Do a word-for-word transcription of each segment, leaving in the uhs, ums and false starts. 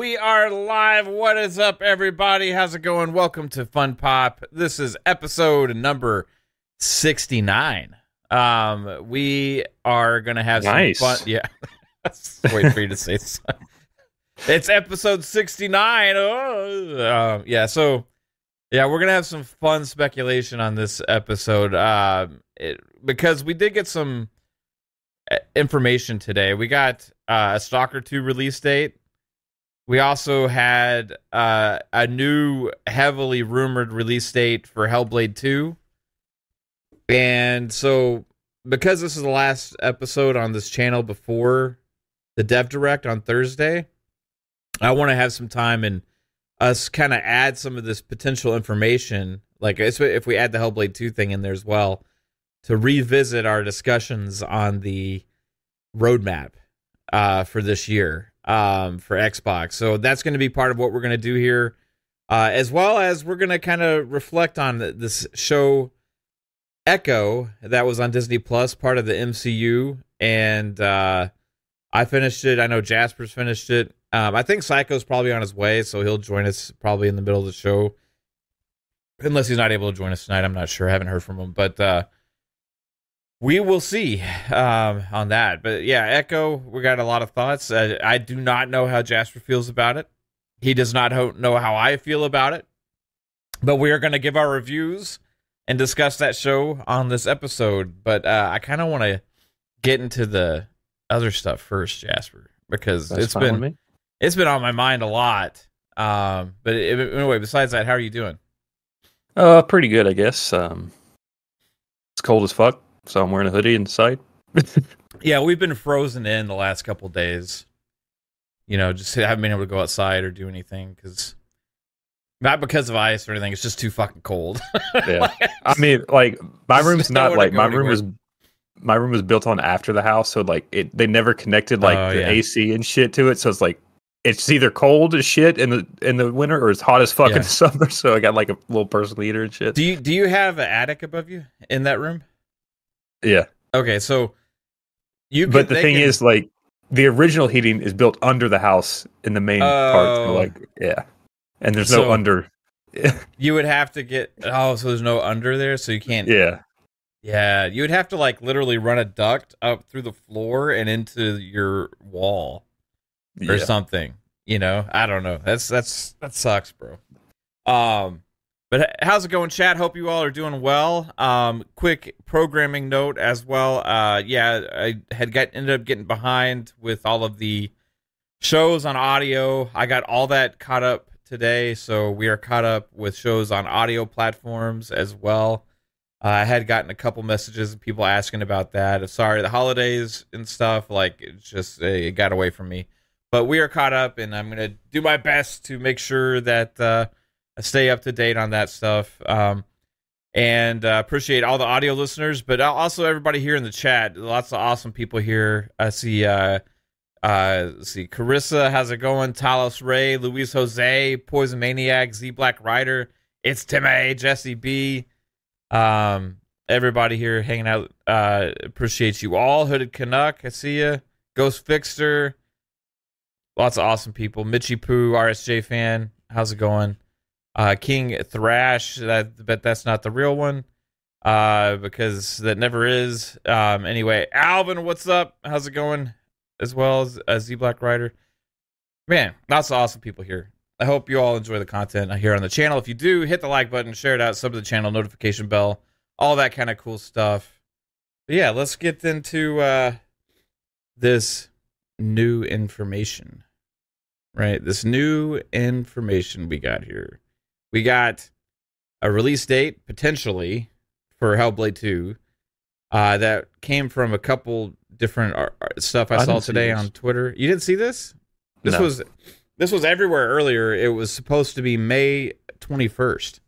we are live. What is up, everybody? How's it going? Welcome to Fun Pop. This is episode number sixty-nine. Um, we are gonna have nice. some fun. Yeah, wait for you to say something. It's episode sixty-nine. Oh, um, yeah. So, yeah, we're gonna have some fun speculation on this episode. Um, it, because we did get some information today. We got uh, a Stalker two release date. We also had uh, a new heavily rumored release date for Hellblade two. And so, because this is the last episode on this channel before the Dev Direct on Thursday, I want to have some time and us kind of add some of this potential information, like if we add the Hellblade two thing in there as well, to revisit our discussions on the roadmap uh, for this year. Um, for Xbox. So that's going to be part of what we're going to do here, uh, as well as we're going to kind of reflect on the, this show Echo that was on Disney Plus, part of the M C U, and uh, I finished it. I know Jasper's finished it. Um, I think Psycho's probably on his way, so he'll join us probably in the middle of the show, unless he's not able to join us tonight. I'm not sure. I haven't heard from him, but uh, we will see um, on that. But yeah, Echo, we got a lot of thoughts. Uh, I do not know how Jasper feels about it. He does not ho- know how I feel about it. But we are going to give our reviews and discuss that show on this episode. But uh, I kind of want to get into the other stuff first, Jasper, because That's it's fine with been me. it's been on my mind a lot. Um, but it, anyway, besides that, how are you doing? Uh, pretty good, I guess. Um, it's cold as fuck, so I'm wearing a hoodie inside. Yeah, we've been frozen in the last couple days. You know, just haven't been able to go outside or do anything because not because of ice or anything. It's just too fucking cold. Yeah, I mean, like my room's Just don't not wanna like go my room anywhere. was my room was built on after the house, so like it they never connected like Oh, the yeah. A C and shit to it. So it's like it's either cold as shit in the in the winter or it's hot as fuck Yeah. in the summer. So I got like a little personal heater and shit. Do you do you have an attic above you in that room? Yeah, Okay, so you. but Can, the they thing can- is, like the original heating is built under the house in the main part. So Oh. like, yeah, and there's So- no under. you would have to get. Oh, so there's no under there, so you can't. Yeah. Yeah, you would have to like literally run a duct up through the floor and into your wall or Yeah. something. You know, I don't know. That's that's that sucks, bro. Um, but h- how's it going, chat? Hope you all are doing well. Um, quick programming note as well. Uh, yeah, I had got ended up getting behind with all of the shows on audio. I got all that caught up today, so we are caught up with shows on audio platforms as well. Uh, I had gotten a couple messages of people asking about that. Sorry, the holidays and stuff, like, it's just, it got away from me. But we are caught up, and I'm going to do my best to make sure that uh, I stay up to date on that stuff. Um, and uh, appreciate all the audio listeners, but also everybody here in the chat. Lots of awesome people here. I see, uh, uh, let's see, Carissa, how's it going? Talos Ray, Luis Jose, Poison Maniac, Z Black Rider, It's Tim A, Jesse B. Um, everybody here hanging out, uh, appreciate you all. Hooded Canuck, I see you. Ghost Fixter, lots of awesome people. Mitchie Poo, R S J fan, how's it going? Uh, King Thrash, that bet that's not the real one, uh, because that never is. Um, anyway, Alvin, what's up? How's it going? As well as uh, Z Black Rider, man, lots of awesome people here. I hope you all enjoy the content here on the channel. If you do, hit the like button, share it out, sub to the channel, notification bell, all that kind of cool stuff. But yeah, let's get into uh, this new information, right? This new information we got here. We got a release date, potentially, for Hellblade two uh, that came from a couple different uh, stuff I, I saw didn't see today this. on Twitter. You didn't see this? This No. was... This was everywhere earlier. It was supposed to be May twenty-first.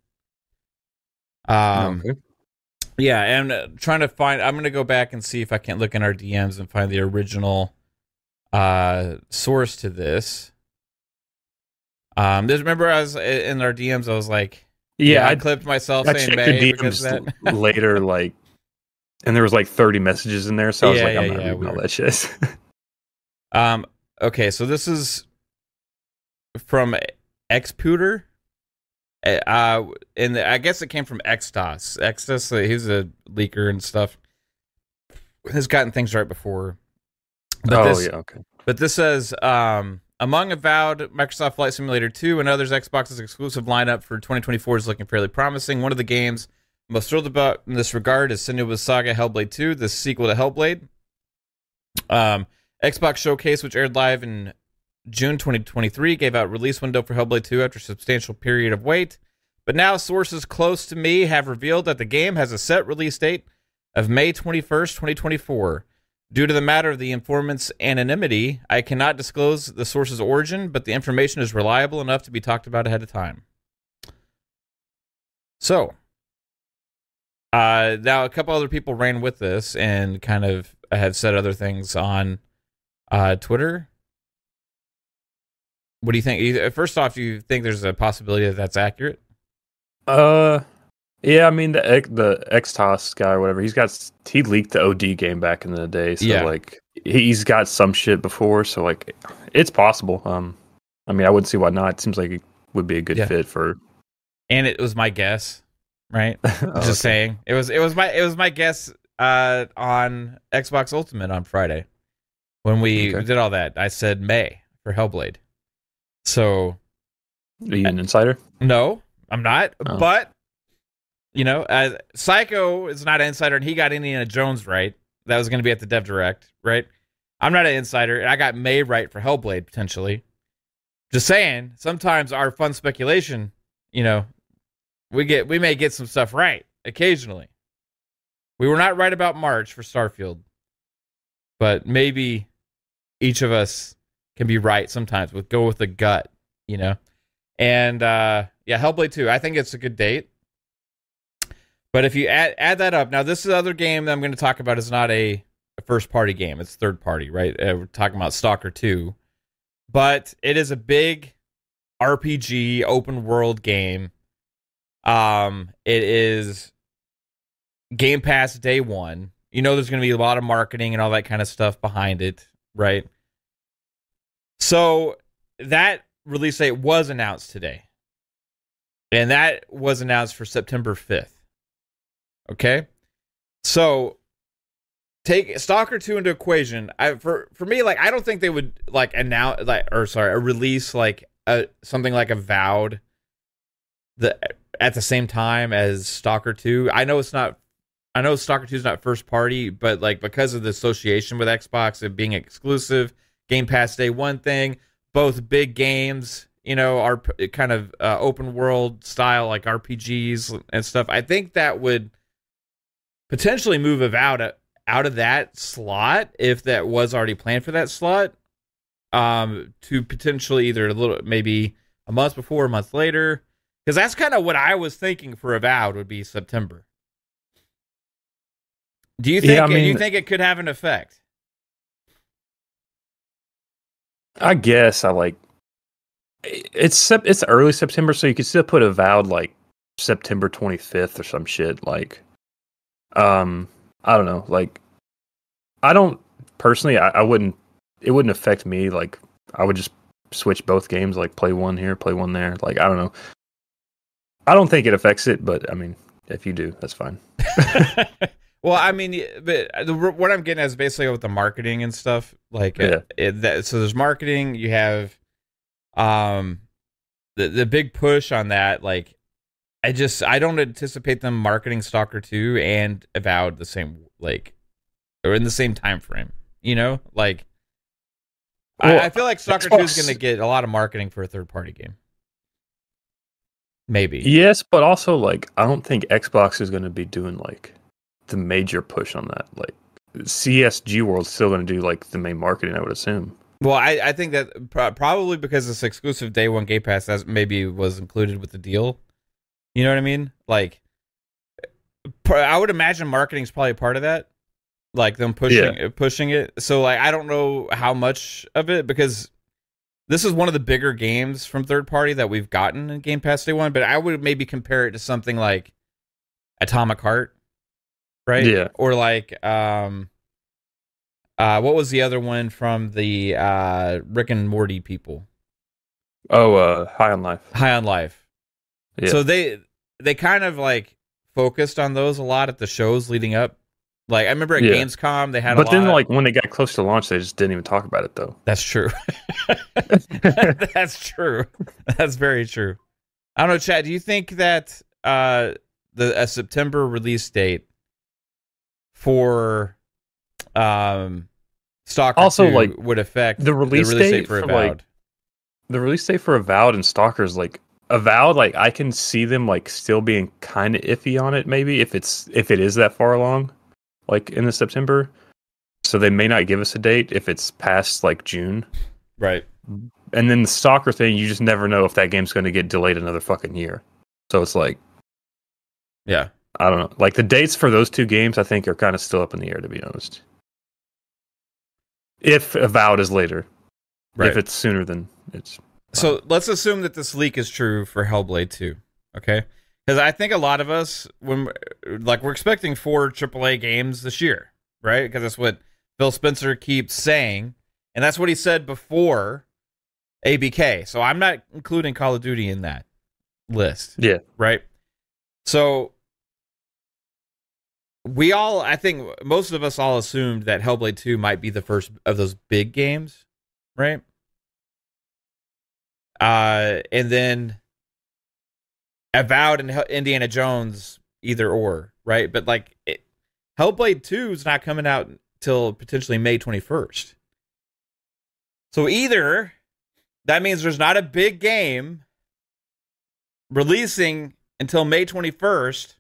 Um, Okay. yeah, and uh, trying to find. I'm gonna go back and see if I can't look in our D Ms and find the original uh, source to this. Um, there's, remember, I was in our D Ms. I was like, Yeah, I I, clipped myself I saying checked May the because of D Ms that. later, like, and there was like thirty messages in there, so I was Yeah, like, I'm yeah, not yeah, reading all weird. that shit. Um, okay, so this is from Xputer. Uh, and I guess it came from Xtos. Xtos, uh, he's a leaker and stuff. Has gotten things right before. But oh this, yeah, okay. But this says, um, among Avowed, Microsoft Flight Simulator two, and others, Xbox's exclusive lineup for twenty twenty-four is looking fairly promising. One of the games I'm most thrilled about in this regard is Senua's Saga Hellblade two, the sequel to Hellblade. Um, Xbox Showcase, which aired live in June twenty twenty-three, gave out release window for Hellblade two after a substantial period of wait. But now sources close to me have revealed that the game has a set release date of May twenty-first, twenty twenty-four. Due to the matter of the informant's anonymity, I cannot disclose the source's origin, but the information is reliable enough to be talked about ahead of time. So, uh, now a couple other people ran with this and kind of have said other things on uh, Twitter. What do you think? First off, do you think there's a possibility that that's accurate? Uh, yeah, I mean the the Xtos guy or whatever, he's got he leaked the O D game back in the day, so Yeah. like he's got some shit before, so like it's possible. Um, I mean, I wouldn't see why not. It seems like it would be a good Yeah. fit for. And it was my guess, right? Oh, Just okay. saying, it was it was my it was my guess uh, on Xbox Ultimate on Friday when we Okay. did all that. I said May for Hellblade. So Are you an insider? no, I'm not. Oh. But you know, uh, Psycho is not an insider, and he got Indiana Jones right. That was going to be at the Dev Direct, right? I'm not an insider, and I got May right for Hellblade potentially. Just saying, sometimes our fun speculation, you know, we get we may get some stuff right occasionally. We were not right about March for Starfield, but maybe each of us can be right sometimes. With go with the gut, you know. And uh, yeah, Hellblade two. I think it's a good date. But if you add add that up, now this is the other game that I'm going to talk about is not a, a first party game. It's third party, right? Uh, we're talking about Stalker two, but it is a big R P G open world game. Um, it is Game Pass day one. You know, there's going to be a lot of marketing and all that kind of stuff behind it, right? So that release date was announced today, and that was announced for September fifth. Okay, so take Stalker two into equation. I, for for me, like I don't think they would like announce like or sorry, a release like a something like Avowed the at the same time as Stalker two. I know it's not. I know Stalker two is not first party, but like because of the association with Xbox and being exclusive, Game Pass day one thing, both big games, you know, are p- kind of uh, open world style like R P Gs and stuff. I think that would potentially move Avowed out of that slot if that was already planned for that slot, um, to potentially either a little maybe a month before, a month later, because that's kind of what I was thinking for Avowed would be September. Do you think? Yeah, I do mean- you think it could have an effect? I guess I like it's sep- it's early September, so you could still put Avowed like September twenty-fifth or some shit. Like, um, I don't know. Like, I don't personally. I, I wouldn't. It wouldn't affect me. Like, I would just switch both games. Like, play one here, play one there. Like, I don't know. I don't think it affects it, but I mean, if you do, that's fine. Well, I mean, but the, what I'm getting at is basically with the marketing and stuff. Like, Yeah. it, it, that, so there's marketing. You have, um, the the big push on that. Like, I just I don't anticipate them marketing Stalker two and Avowed the same like, or in the same time frame. You know, like, Well, I, I feel like Stalker two is Xbox- going to get a lot of marketing for a third party game. Maybe. Yes, but also like I don't think Xbox is going to be doing like the major push on that. Like C S G World's still going to do like the main marketing, I would assume. Well, I, I think that pro- probably because this exclusive day one Game Pass as maybe was included with the deal. You know what I mean? Like, pr- I would imagine marketing is probably a part of that. Like them pushing pushing it. So like I don't know how much of it because this is one of the bigger games from third party that we've gotten in Game Pass day one. But I would maybe compare it to something like Atomic Heart, right? Yeah. Or like um. Uh, what was the other one from the uh, Rick and Morty people? Oh, uh, High on Life. High on Life. Yeah. So they they kind of like focused on those a lot at the shows leading up. Like I remember at Yeah. Gamescom they had but a lot. then, like when they got close to launch, they just didn't even talk about it, though. That's true. That's true. That's very true. I don't know, Chad. Do you think that uh, the a September release date for um, Stalker Also, two like, would affect the release date for for, Avowed? like, The release date for Avowed and Stalker's like Avowed, like I can see them like still being kind of iffy on it, maybe if it's if it is that far along, like in the September. So they may not give us a date if it's past like June. Right. And then the Stalker thing, you just never know if that game's going to get delayed another fucking year. So it's like, yeah, I don't know. Like the dates for those two games, I think are kind of still up in the air, to be honest. If Avowed is later, right. If it's sooner, then it's. So let's assume that this leak is true for Hellblade two, okay? Because I think a lot of us, when like we're expecting four triple A games this year, right? Because that's what Phil Spencer keeps saying, and that's what he said before A B K. So I'm not including Call of Duty in that list. Yeah. Right? So we all, I think most of us all assumed that Hellblade two might be the first of those big games, right? Uh, and then Avowed and Indiana Jones, either or, right? But like, it, Hellblade two is not coming out until potentially May twenty-first. So either that means there's not a big game releasing until May twenty-first,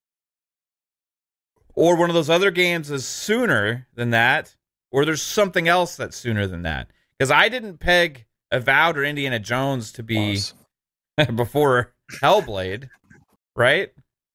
or one of those other games is sooner than that, or there's something else that's sooner than that. Because I didn't peg Avowed or Indiana Jones to be before Hellblade, right?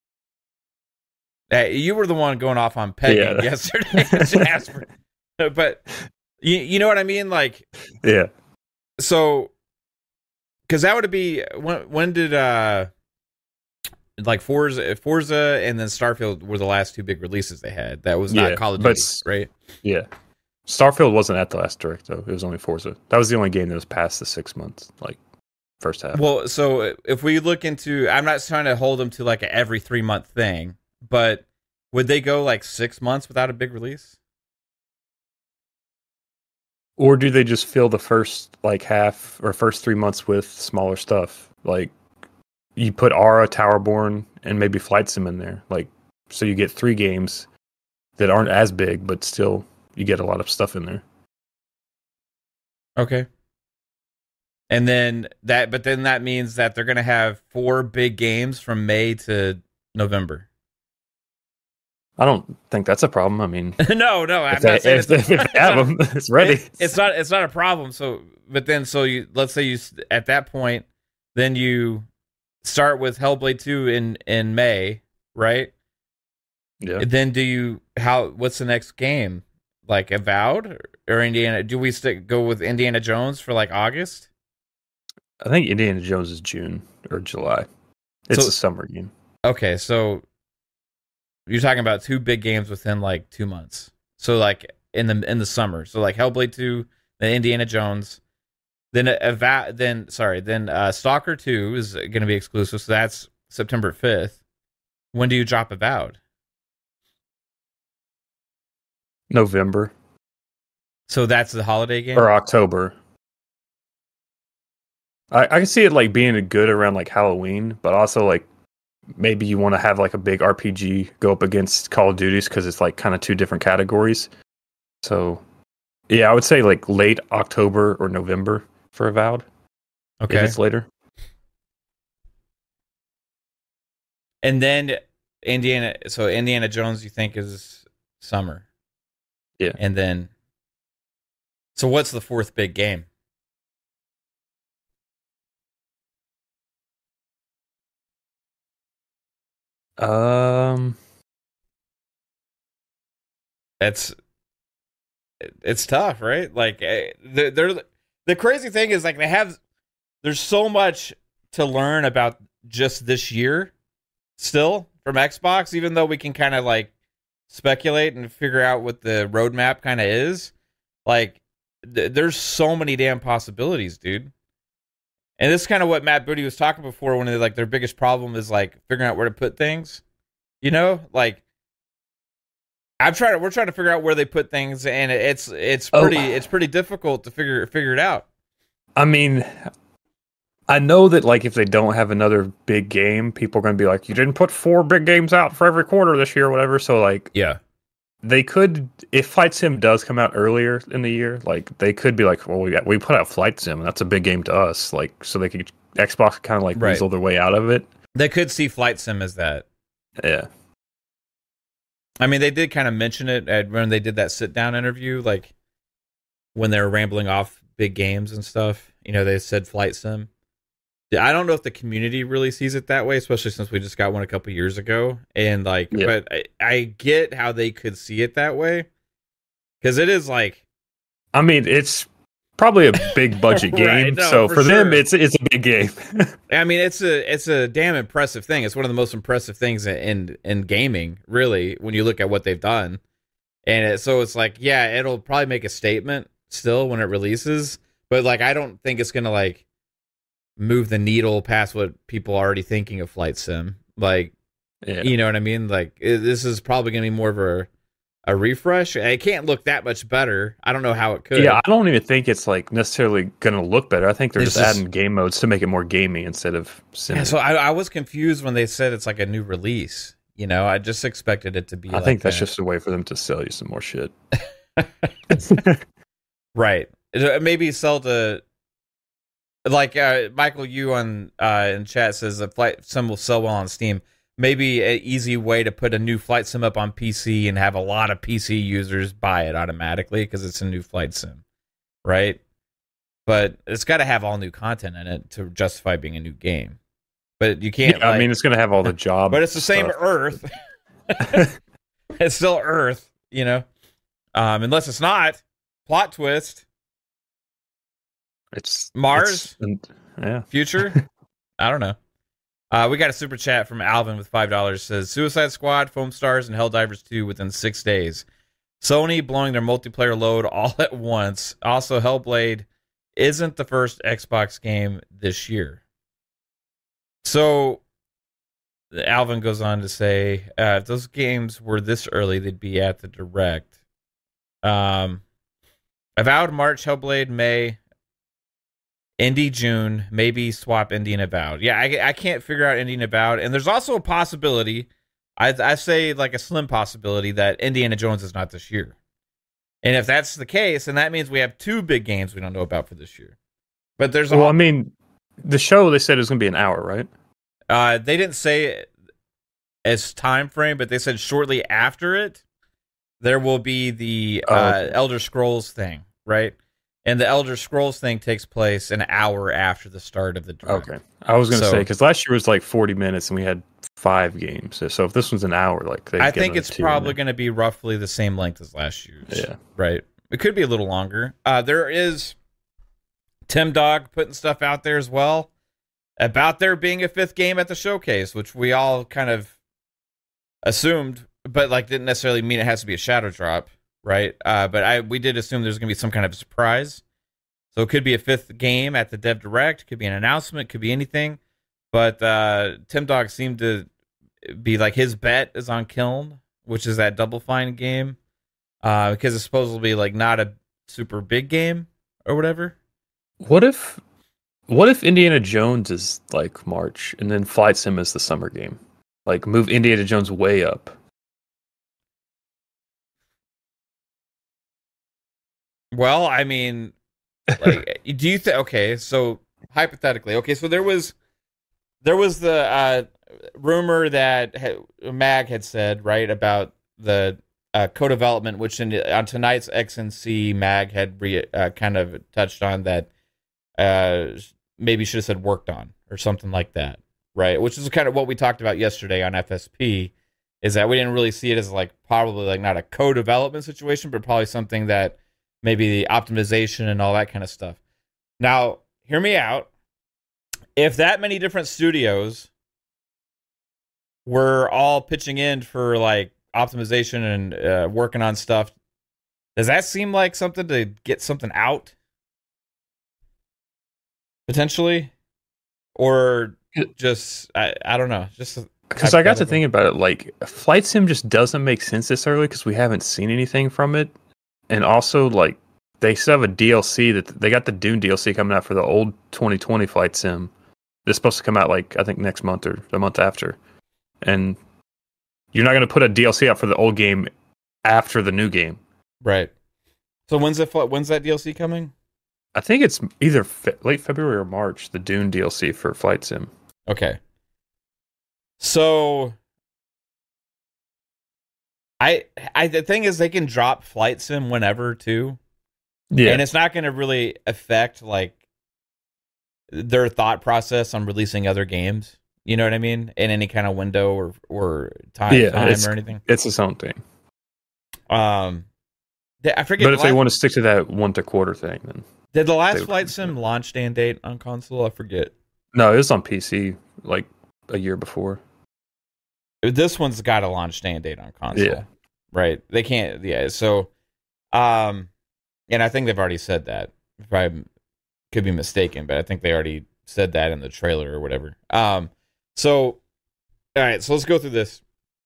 Uh, you were the one going off on pegging yeah. yesterday, Jasper. But you, you know what I mean? Like, yeah. So, because that would be when? When did uh, like Forza, Forza, and then Starfield were the last two big releases they had. That was not yeah, Call of Duty, but, right? Yeah. Starfield wasn't at the last direct though. It was only Forza. That was the only game that was past the six months, like first half. Well, so if we look into, I'm not trying to hold them to like a every three month thing, but would they go like six months without a big release? Or do they just fill the first like half or first three months with smaller stuff? Like you put Aura, Towerborn, and maybe Flight Sim in there. Like so you get three games that aren't as big, but still you get a lot of stuff in there. Okay. And then that, but then that means that they're going to have four big games from May to November. I don't think that's a problem. I mean, no, no, I'm if not they, saying if it's, they, if they have them, it's ready. It, it's not, it's not a problem. So, but then, so you, let's say you, at that point, then you start with Hellblade two in, in May, right? Yeah. And then do you, how, what's the next game? Like Avowed or Indiana? Do we stick, go with Indiana Jones for like August? I think Indiana Jones is June or July. It's so, a summer game. Okay, so you're talking about two big games within like two months. So like in the in the summer. So like Hellblade two, then Indiana Jones, then Ava- then sorry, then uh, Stalker two is going to be exclusive. So that's September fifth. When do you drop Avowed? November. So that's the holiday game? Or October. I, I can see it like being a good around like Halloween, but also like maybe you want to have like a big R P G go up against Call of Duty's because it's like kind of two different categories. So yeah, I would say like late October or November for Avowed. Okay. If it's later. And then Indiana, so Indiana Jones you think is summer. Yeah. And then, so what's the fourth big game? Um, It's it's tough, right? Like they're, they're the crazy thing is like they have there's so much to learn about just this year still from Xbox, even though we can kind of like speculate and figure out what the roadmap kind of is. Like th- there's so many damn possibilities, dude. And this is kind of what Matt Booty was talking before when they like their biggest problem is like figuring out where to put things. You know, like I'm trying to we're trying to figure out where they put things, and it's it's pretty oh. it's pretty difficult to figure figure it out. I mean, I know that like if they don't have another big game, people are going to be like, you didn't put four big games out for every quarter this year or whatever. So like, yeah, they could, if Flight Sim does come out earlier in the year, like they could be like, well, we got, we put out Flight Sim, and that's a big game to us. Like, so they could Xbox kind of like right. weasel their way out of it. They could see Flight Sim as that. Yeah. I mean, they did kind of mention it at, when they did that sit down interview, like when they were rambling off big games and stuff. You know, they said Flight Sim. I don't know if the community really sees it that way, especially since we just got one a couple years ago. And like, yeah. but I, I get how they could see it that way because it is like, I mean, it's probably a big budget game, right, no, so for, for sure. them, it's it's a big game. I mean, it's a it's a damn impressive thing. It's one of the most impressive things in in gaming, really, when you look at what they've done. And it, so it's like, yeah, it'll probably make a statement still when it releases, but like, I don't think it's gonna like move the needle past what people are already thinking of Flight Sim. Like, yeah. you know what I mean? Like, it, this is probably gonna be more of a a refresh. It can't look that much better. I don't know how it could. Yeah, I don't even think it's like necessarily going to look better. I think they're it's just, just adding game modes to make it more gaming instead of sim. Yeah, so I, I was confused when they said it's like a new release. You know, I just expected it to be. I like think that's a, just a way for them to sell you some more shit. Right. Maybe sell to like uh, Michael Yu on uh, in chat says that Flight Sim will sell well on Steam. Maybe an easy way to put a new Flight Sim up on P C and have a lot of P C users buy it automatically because it's a new Flight Sim, right? But it's got to have all new content in it to justify being a new game. But you can't. Yeah, like, I mean, it's going to have all the job. But it's the stuff. same Earth. It's still Earth, you know. Um, unless it's not. Plot twist. It's Mars. It's, yeah. Future. I don't know. Uh, we got a super chat from Alvin with five dollars. Says, Suicide Squad, Foam Stars, and Helldivers two within six days. Sony blowing their multiplayer load all at once. Also, Hellblade isn't the first Xbox game this year. So, Alvin goes on to say, uh, if those games were this early, they'd be at the Direct. Um, Avowed March, Hellblade May, Indie June, maybe swap Indie and Avowed. Yeah, I, I can't figure out Indie and Avowed. And there's also a possibility, I, I say like a slim possibility, that Indiana Jones is not this year. And if that's the case, then that means we have two big games we don't know about for this year. But there's a Well, I mean, the show they said is going to be an hour, right? Uh, they didn't say as time frame, but they said shortly after it, there will be the uh, oh, okay. Elder Scrolls thing, right? And the Elder Scrolls thing takes place an hour after the start of the Direct. Okay. I was going to so, say, because last year was like forty minutes and we had five games. So if this one's an hour, like I think it's probably going to be roughly the same length as last year's. Yeah. Right. It could be a little longer. Uh, there is Tim Dog putting stuff out there as well about there being a fifth game at the showcase, which we all kind of assumed, but like didn't necessarily mean it has to be a shadow drop. Right, uh, but I we did assume there's going to be some kind of surprise. So it could be a fifth game at the Dev Direct, could be an announcement, could be anything. But uh, Tim Dog seemed to be like his bet is on Kiln, which is that Double Fine game, uh, because it's supposed to be like not a super big game or whatever. What if, what if Indiana Jones is like March and then Flight Sim is the summer game? Like move Indiana Jones way up. Well, I mean, like, do you think? Okay, so hypothetically, okay, so there was there was the uh, rumor that ha- Mag had said right about the uh, co-development, which in, on tonight's X N C, Mag had re, uh, kind of touched on that. Uh, maybe should have said worked on or something like that, right? Which is kind of what we talked about yesterday on F S P. Is that we didn't really see it as like probably like not a co-development situation, but probably something that. Maybe the optimization and all that kind of stuff. Now, hear me out. If that many different studios were all pitching in for like optimization and uh, working on stuff, does that seem like something to get something out? Potentially? or just I, I don't know, just because I got to thinking about it. Like, Flight Sim just doesn't make sense this early because we haven't seen anything from it, and also like they still have a D L C that they got the Dune D L C coming out for the old twenty twenty Flight Sim. It's supposed to come out like I think next month or the month after, and you're not going to put a D L C out for the old game after the new game, right? So when's that? When's that D L C coming? I think it's either fe- late February or March. The Dune D L C for Flight Sim. Okay. So, I I the thing is they can drop Flight Sim whenever too, yeah, and it's not going to really affect like their thought process on releasing other games. You know what I mean? In any kind of window or or time, yeah, time it's, or anything. It's its own thing. Um, I forget. But if the they last, want to stick to that one to quarter thing, then did the last they- Flight Sim launch day and date on console? I forget. no, it was on P C like a year before. This one's got a launch day and date on console. Yeah. Right. They can't. Yeah. So, um, and I think they've already said that. If I could be mistaken, but I think they already said that in the trailer or whatever. Um, so, all right. So let's go through this.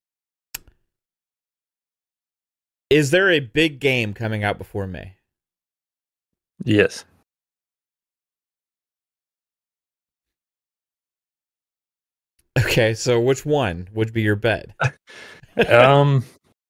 Is there a big game coming out before May? Yes. Okay. So which one would be your bet? um,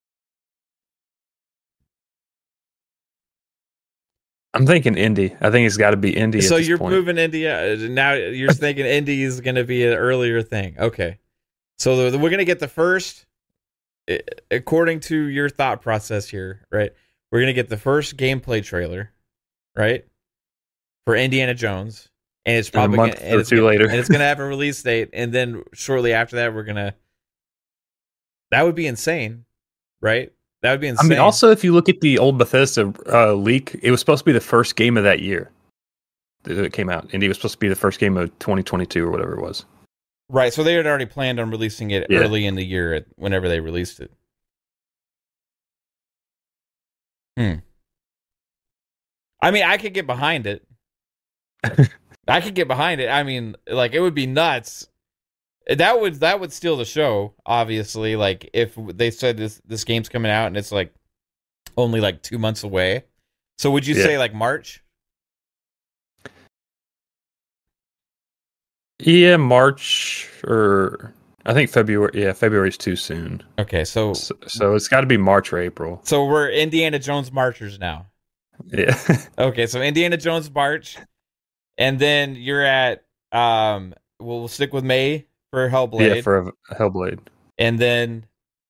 I'm thinking indie. I think it's got to be indie. So at this you're point. moving India. Now you're thinking indie is going to be an earlier thing. Okay. So the, the, we're going to get the first, according to your thought process here, right? We're going to get the first gameplay trailer, right? For Indiana Jones. And it's probably a month gonna, and or it's two gonna, later. and it's going to have a release date. And then shortly after that, we're going to, that would be insane, right? That would be insane. I mean, also, if you look at the old Bethesda uh, leak, it was supposed to be the first game of that year that it came out. And it was supposed to be the first game of twenty twenty-two or whatever it was. Right, so they had already planned on releasing it Yeah. early in the year at, whenever they released it. Hmm. I mean, I could get behind it. I could get behind it. I mean, like, it would be nuts. That would that would steal the show, obviously. Like, if they said this this game's coming out and it's like only like two months away. So would you Yeah. say like March? Yeah, March or I think February. Yeah, February's too soon. Okay, so So, so it's got to be March or April. so we're Indiana Jones marchers now. Yeah. Okay, so Indiana Jones March, and then you're at um. We'll, we'll stick with May for Hellblade, yeah, for a Hellblade. and then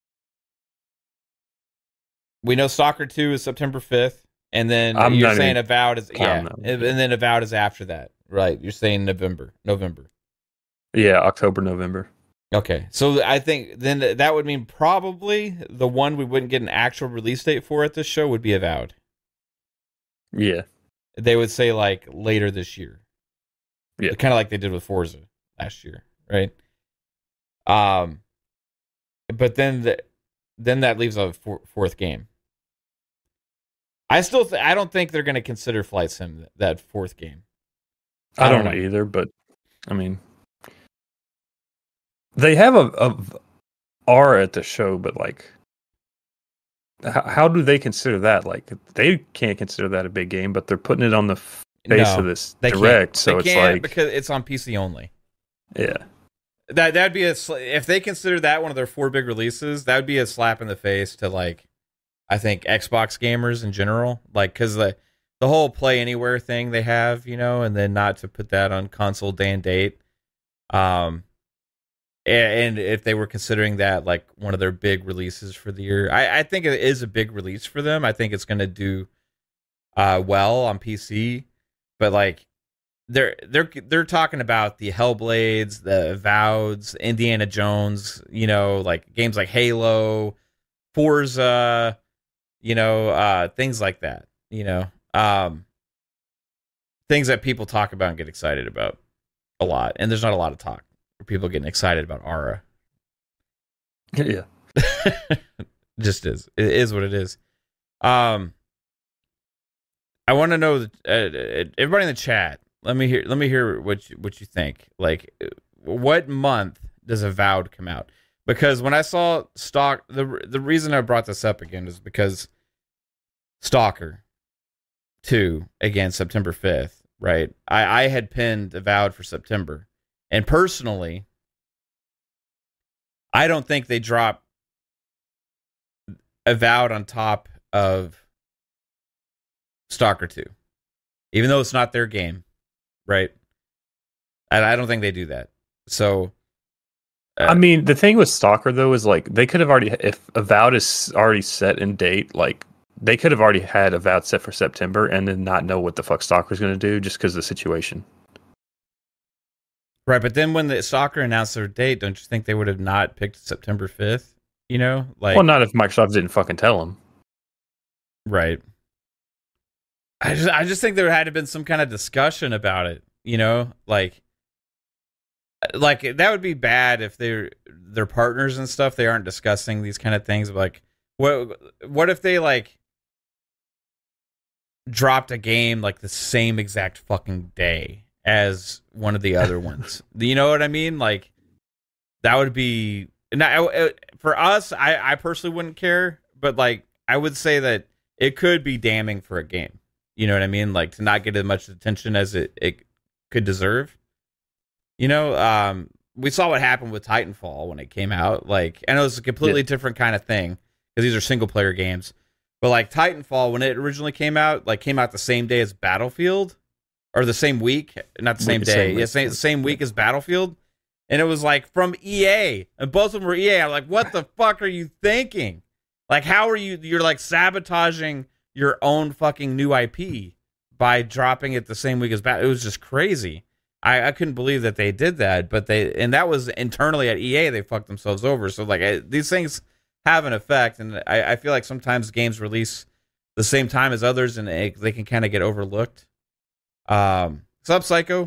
we know Stalker Two is September fifth, and then I'm you're not saying even Avowed is yeah, counting and, that. and then Avowed is after that, right? You're saying November, November. Yeah, October, November. Okay, so I think then that would mean probably the one we wouldn't get an actual release date for at this show would be Avowed. Yeah. They would say like later this year. Yeah. Kind of like they did with Forza last year, right? Um, but then the, then that leaves a four, fourth game. I still th- I don't think they're going to consider Flight Sim that fourth game. I, I don't, don't know know. either, but I mean, they have a, a R at the show, but like, how, how do they consider that? Like, they can't consider that a big game, but they're putting it on the face No, of this they direct, can't. so they it's can't like, because it's on P C only. yeah, That that'd be a sl- if they consider that one of their four big releases, that would be a slap in the face to like, I think Xbox gamers in general, like because the the whole Play Anywhere thing they have, you know, and then not to put that on console day and date. Um, and, and if they were considering that like one of their big releases for the year, I, I think it is a big release for them. I think it's going to do uh, well on P C, but like they're they're they're talking about the Hellblades, the Avoweds, Indiana Jones, you know, like games like Halo, Forza, you know, uh, things like that, you know, um, things that people talk about and get excited about a lot. And there's not a lot of talk for people getting excited about Aura. yeah. Just is. It is what it is. Um, I want to know, that, uh, everybody in the chat, let me hear let me hear what you, what you think. Like, what month does Avowed come out? Because when I saw Stalk, the the reason I brought this up again is because Stalker two, again, September fifth, right? I, I had pinned Avowed for September. And personally, I don't think they drop Avowed on top of Stalker two. Even though it's not their game, right? I, I don't think they do that. So... Uh, I mean, the thing with Stalker though is like they could have already, if Avowed is already set in date, like they could have already had Avowed set for September and then not know what the fuck Stalker's going to do just because of the situation. Right, but then when the Stalker announced their date, don't you think they would have not picked September fifth? You know, like well, not if Microsoft didn't fucking tell them. Right. I just, I just think there had to have been some kind of discussion about it. You know, like. Like that would be bad if they're their partners and stuff. They aren't discussing these kind of things. Like, what what if they like dropped a game like the same exact fucking day as one of the other ones? You know what I mean? Like that would be now for us. I I personally wouldn't care, but like I would say that it could be damning for a game. You know what I mean? Like to not get as much attention as it it could deserve. You know, um, we saw what happened with Titanfall when it came out. Like, I know it's a completely yeah. different kind of thing because these are single player games. But like Titanfall, when it originally came out, like came out the same day as Battlefield, or the same week, not the same day, same yeah, same, same week as Battlefield, and it was like from E A, and both of them were E A. I'm like, what the fuck are you thinking? Like, how are you? You're like sabotaging your own fucking new I P by dropping it the same week as Battlefield. It was just crazy. I, I couldn't believe that they did that, but they and that was internally at E A. They fucked themselves over. So like I, these things have an effect, and I, I feel like sometimes games release the same time as others, and it, they can kind of get overlooked. Um, what's up, Psycho?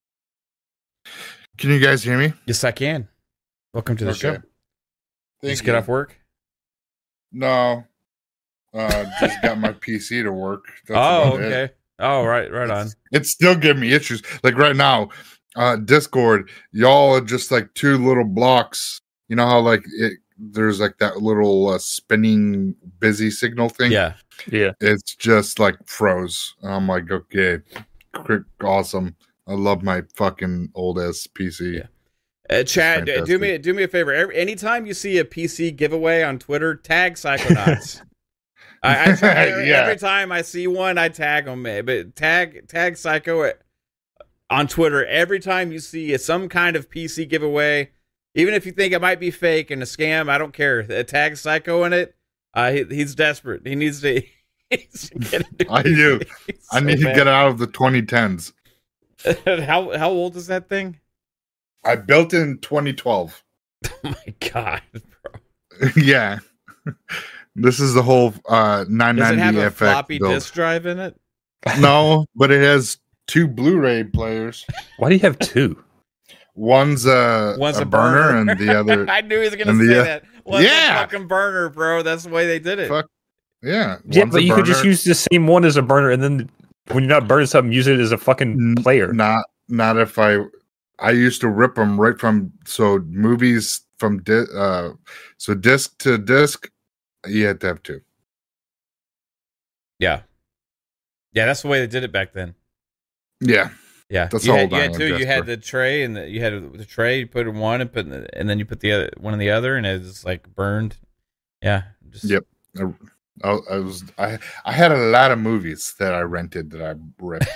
Can you guys hear me? Yes, I can. Welcome to the okay. show. Thank just you. Get off work? No, uh, just got my P C to work. That's oh, okay. It. Oh, right, right it's, on. It's still giving me issues. Like right now, uh, Discord, y'all are just like two little blocks. You know how like it, there's like that little uh, spinning busy signal thing? Yeah, yeah. It's just like froze. I'm like, okay, awesome. I love my fucking old ass P C. Yeah. Uh, Chad, do me do me a favor. Every, anytime you see a P C giveaway on Twitter, tag Psychonauts. I, I try, every, yeah. every time I see one, I tag them. But tag tag Psycho on Twitter. Every time you see some kind of P C giveaway, even if you think it might be fake and a scam, I don't care. Tag Psycho in it. Uh, he, he's desperate. He needs to. He needs to get a I do. I need so to get out of the twenty tens. how how old is that thing? I built it in twenty twelve. Oh my god, bro. Yeah. This is the whole uh, nine ninety Does it have a F X floppy build. disk drive in it? No, but it has two Blu-ray players. Why do you have two? One's a, One's a, a burner, burner. and the other. I knew he was going to say the, that. One's yeah. a fucking burner, bro. That's the way they did it. Fuck. Yeah. Yeah, but you burner. could just use the same one as a burner, and then when you're not burning something, use it as a fucking player. Not, not if I. I used to rip them right from so movies from di- uh, so disc to disc. You had to have two. Yeah, yeah, that's the way they did it back then. Yeah, yeah. That's you how had, old you I had am, two. Jasper. You had the tray, and the, you had the tray. You put in one, and put in the, and then you put the other one in the other, and it was like burned. Yeah. Just... Yep. I, I was. I I had a lot of movies that I rented that I ripped.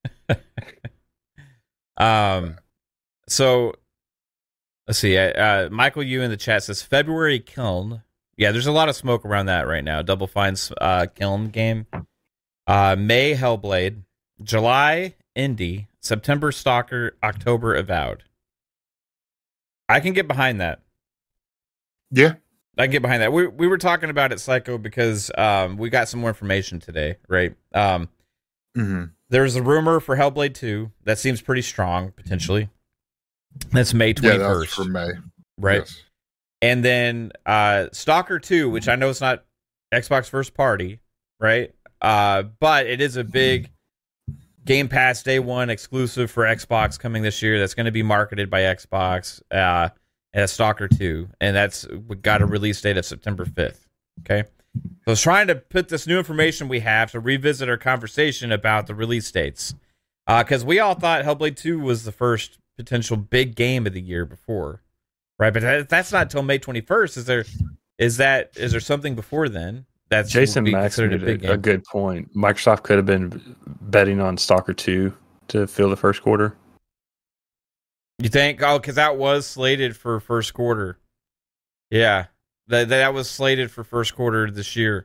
um. So, let's see. Uh, Michael Yu in the chat says February Kiln. Yeah, there's a lot of smoke around that right now. Double Fine's uh, Kiln game. Uh, May Hellblade. July Indie. September Stalker. October Avowed. I can get behind that. Yeah. I can get behind that. We we were talking about it, Psycho, because um, we got some more information today, right? Um, mm-hmm. There's a rumor for Hellblade two that seems pretty strong, potentially. That's May twenty-first. Yeah, that's for May. Right? Yes. And then uh, Stalker two, which I know is not Xbox first party, right? Uh, but it is a big Game Pass day one exclusive for Xbox coming this year. That's going to be marketed by Xbox. Uh, as Stalker two, and that's we got a release date of September fifth. Okay, so I was trying to put this new information we have to revisit our conversation about the release dates, because uh, we all thought Hellblade two was the first potential big game of the year before, right? But that, that's not until May twenty-first. Is there is that is there something before then? That's Jason Max made a, big a, a good point. Microsoft could have been betting on Stalker two to fill the first quarter. You think? Oh, because that was slated for first quarter. Yeah, that that was slated for first quarter this year.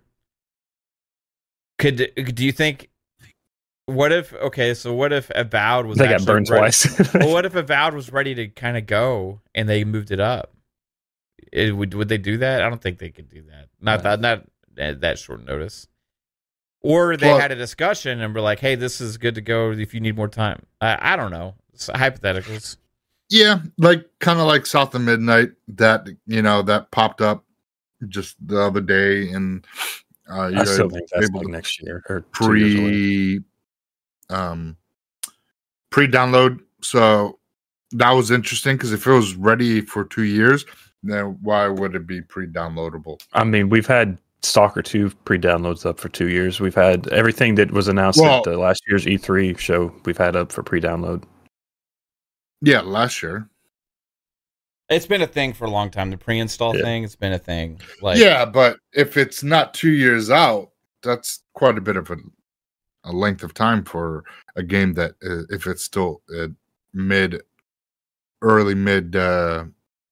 Could do you think? What if? Okay, so what if Avowed was? They got burned ready, twice. Well, what if Avowed was ready to kind of go and they moved it up? It, would would they do that? I don't think they could do that. Not that not at that short notice. Or they well, had a discussion and were like, "Hey, this is good to go if you need more time." I, I don't know. It's hypotheticals. Yeah, like kind of like South of Midnight that you know that popped up just the other day, and uh, you I still think that's like next year or pre, um, pre-download. So that was interesting because if it was ready for two years, then why would it be pre-downloadable? I mean, we've had Stalker two pre-downloads up for two years. We've had everything that was announced well, at the last year's E three show. We've had up for pre-download. Yeah, last year. It's been a thing for a long time. The pre-install yeah. thing, it's been a thing. Like, yeah, but if it's not two years out, that's quite a bit of a, a length of time for a game that, uh, if it's still uh, mid, early mid, uh,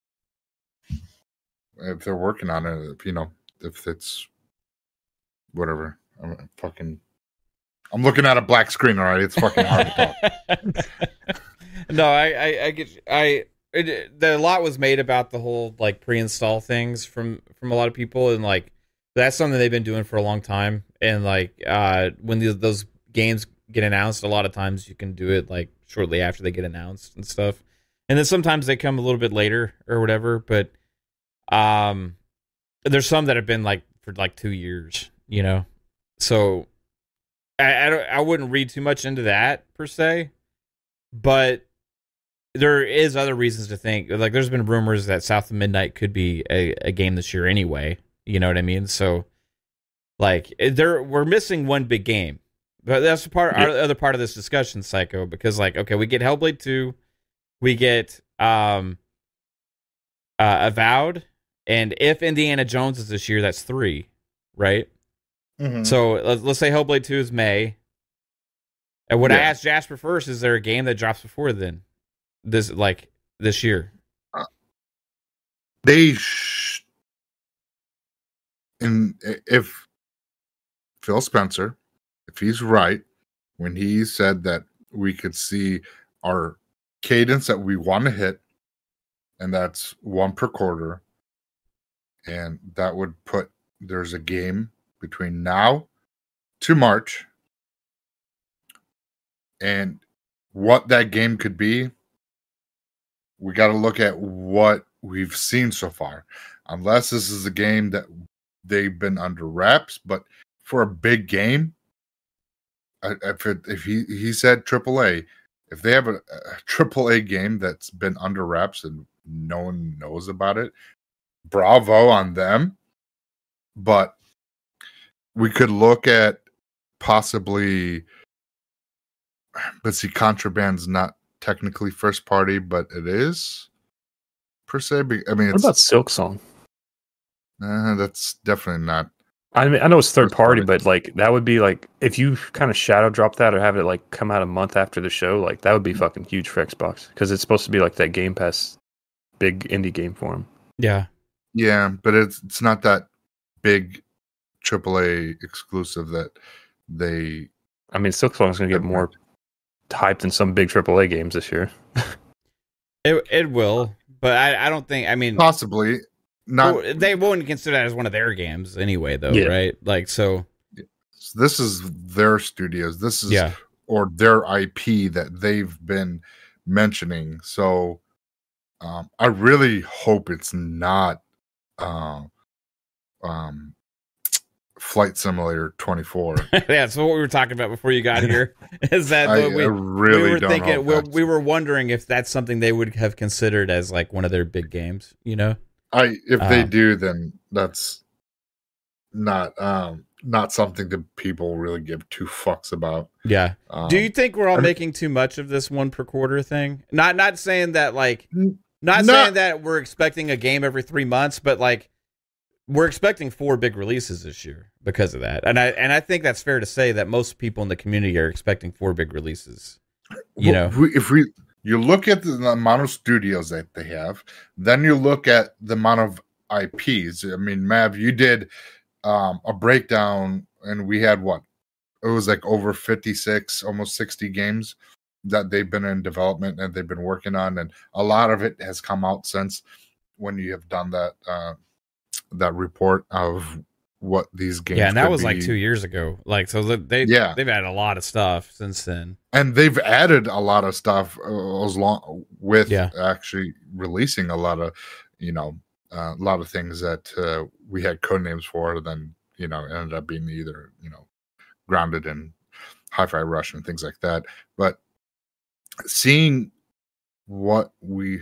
if they're working on it, you know, if it's whatever. I'm fucking. I'm looking at a black screen. All right, it's fucking hard to talk. No, I, I, I get, I, it, the, a lot was made about the whole like pre-install things from, from a lot of people, and like that's something they've been doing for a long time. And like uh, when the, those games get announced, a lot of times you can do it like shortly after they get announced and stuff. And then sometimes they come a little bit later or whatever. But um, there's some that have been like for like two years, you know. So I, I don't, I wouldn't read too much into that per se, but there is other reasons to think. Like, there's been rumors that South of Midnight could be a, a game this year anyway. You know what I mean? So, like, there we're missing one big game. But that's part yeah. our other part of this discussion, Psycho. Because, like, okay, we get Hellblade two, we get um, uh, Avowed, and if Indiana Jones is this year, that's three, right? Mm-hmm. So let's, let's say Hellblade two is May. And what yeah. I asked Jasper first, is there a game that drops before then? This like this year, uh, they sh- and if Phil Spencer, if he's right, when he said that we could see our cadence that we want to hit, and that's one per quarter, and that would put there's a game between now to March, and what that game could be. We got to look at what we've seen so far. Unless this is a game that they've been under wraps, but for a big game, if it, if he he said triple A, if they have a, a triple A game that's been under wraps and no one knows about it, bravo on them. But we could look at possibly, but see, Contraband's not technically first party, but it is per se. I mean, it's, what about Silksong? Uh, that's definitely not. I mean, I know it's third party, party, but like that would be like if you kind of shadow drop that or have it like come out a month after the show, like that would be fucking huge for Xbox because it's supposed to be like that Game Pass big indie game for them. Yeah, yeah, but it's it's not that big triple A exclusive that they. I mean, Silksong's going to get more hyped than some big triple A games this year. it it will, but I, I don't think. I mean, possibly not. Well, they wouldn't consider that as one of their games anyway, though, yeah. right? Like so. This is their studios. This is yeah. or their I P that they've been mentioning. So, um, I really hope it's not uh, um, Flight Simulator twenty-four. Yeah, so what we were talking about before you got here is that I, we, I really we were don't thinking hope we that's- we were wondering if that's something they would have considered as like one of their big games, you know? I if they Um, do, then that's not um not something that people really give two fucks about. Yeah. Um, Do you think we're all I mean- making too much of this one per quarter thing? Not not saying that like N- not not- saying that we're expecting a game every three months, but like we're expecting four big releases this year because of that. And I and I think that's fair to say that most people in the community are expecting four big releases. You Well, know. we- if we you look at the amount of studios that they have, then you look at the amount of I Ps. I mean, Mav, you did um, a breakdown, and we had what? It was like over fifty-six, almost sixty games that they've been in development and they've been working on, and a lot of it has come out since when you have done that uh, that report of what these games. Yeah, and that could was like be. two years ago. Like so that they Yeah. they've had a lot of stuff since then. And they've added a lot of stuff uh, as long with Yeah. actually releasing a lot of, you know, uh, a lot of things that uh, we had code names for. Then you know ended up being either you know grounded in Hi-Fi Rush and things like that. But seeing what we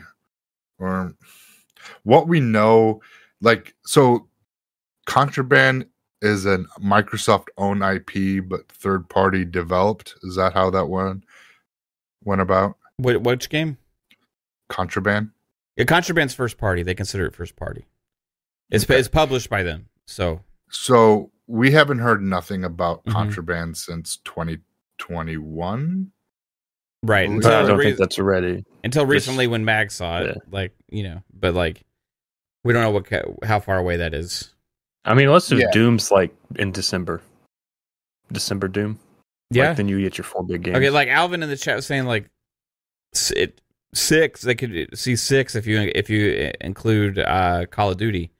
or what we know, like so, Contraband is a Microsoft owned I P, but third party developed. Is that how that one went about? What which game? Contraband. Yeah, Contraband's first party. They consider it first party. It's Okay. it's published by them. So So we haven't heard nothing about Mhm. Contraband since twenty twenty-one. right But But until I don't re- think that's ready. until this- recently when Mag saw it, yeah. like you know, but like we don't know what ca- how far away that is. I mean, let's do Yeah. Doom's like in December. December Doom. Yeah. Like, then you get your four big games. Okay, like Alvin in the chat was saying like s- it six. They could see six if you if you include uh, Call of Duty.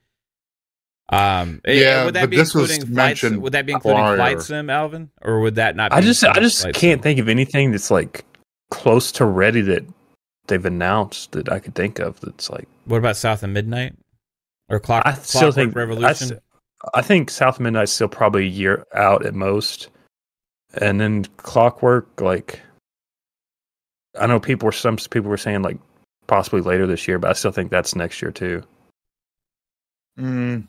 Um, eh, Yeah, would that but be this was including flight? mentioned Would that be including prior. Flight Sim, Alvin, or would that not? Be I just, I including just Flight can't Sim? think of anything that's like close to ready that they've announced that I could think of. That's like What about South of Midnight or Clock? I still Clockwork think I, Revolution. s- I think South Midnight's still probably a year out at most, and then Clockwork. Like I know people were some people were saying like possibly later this year, but I still think that's next year too. Mm.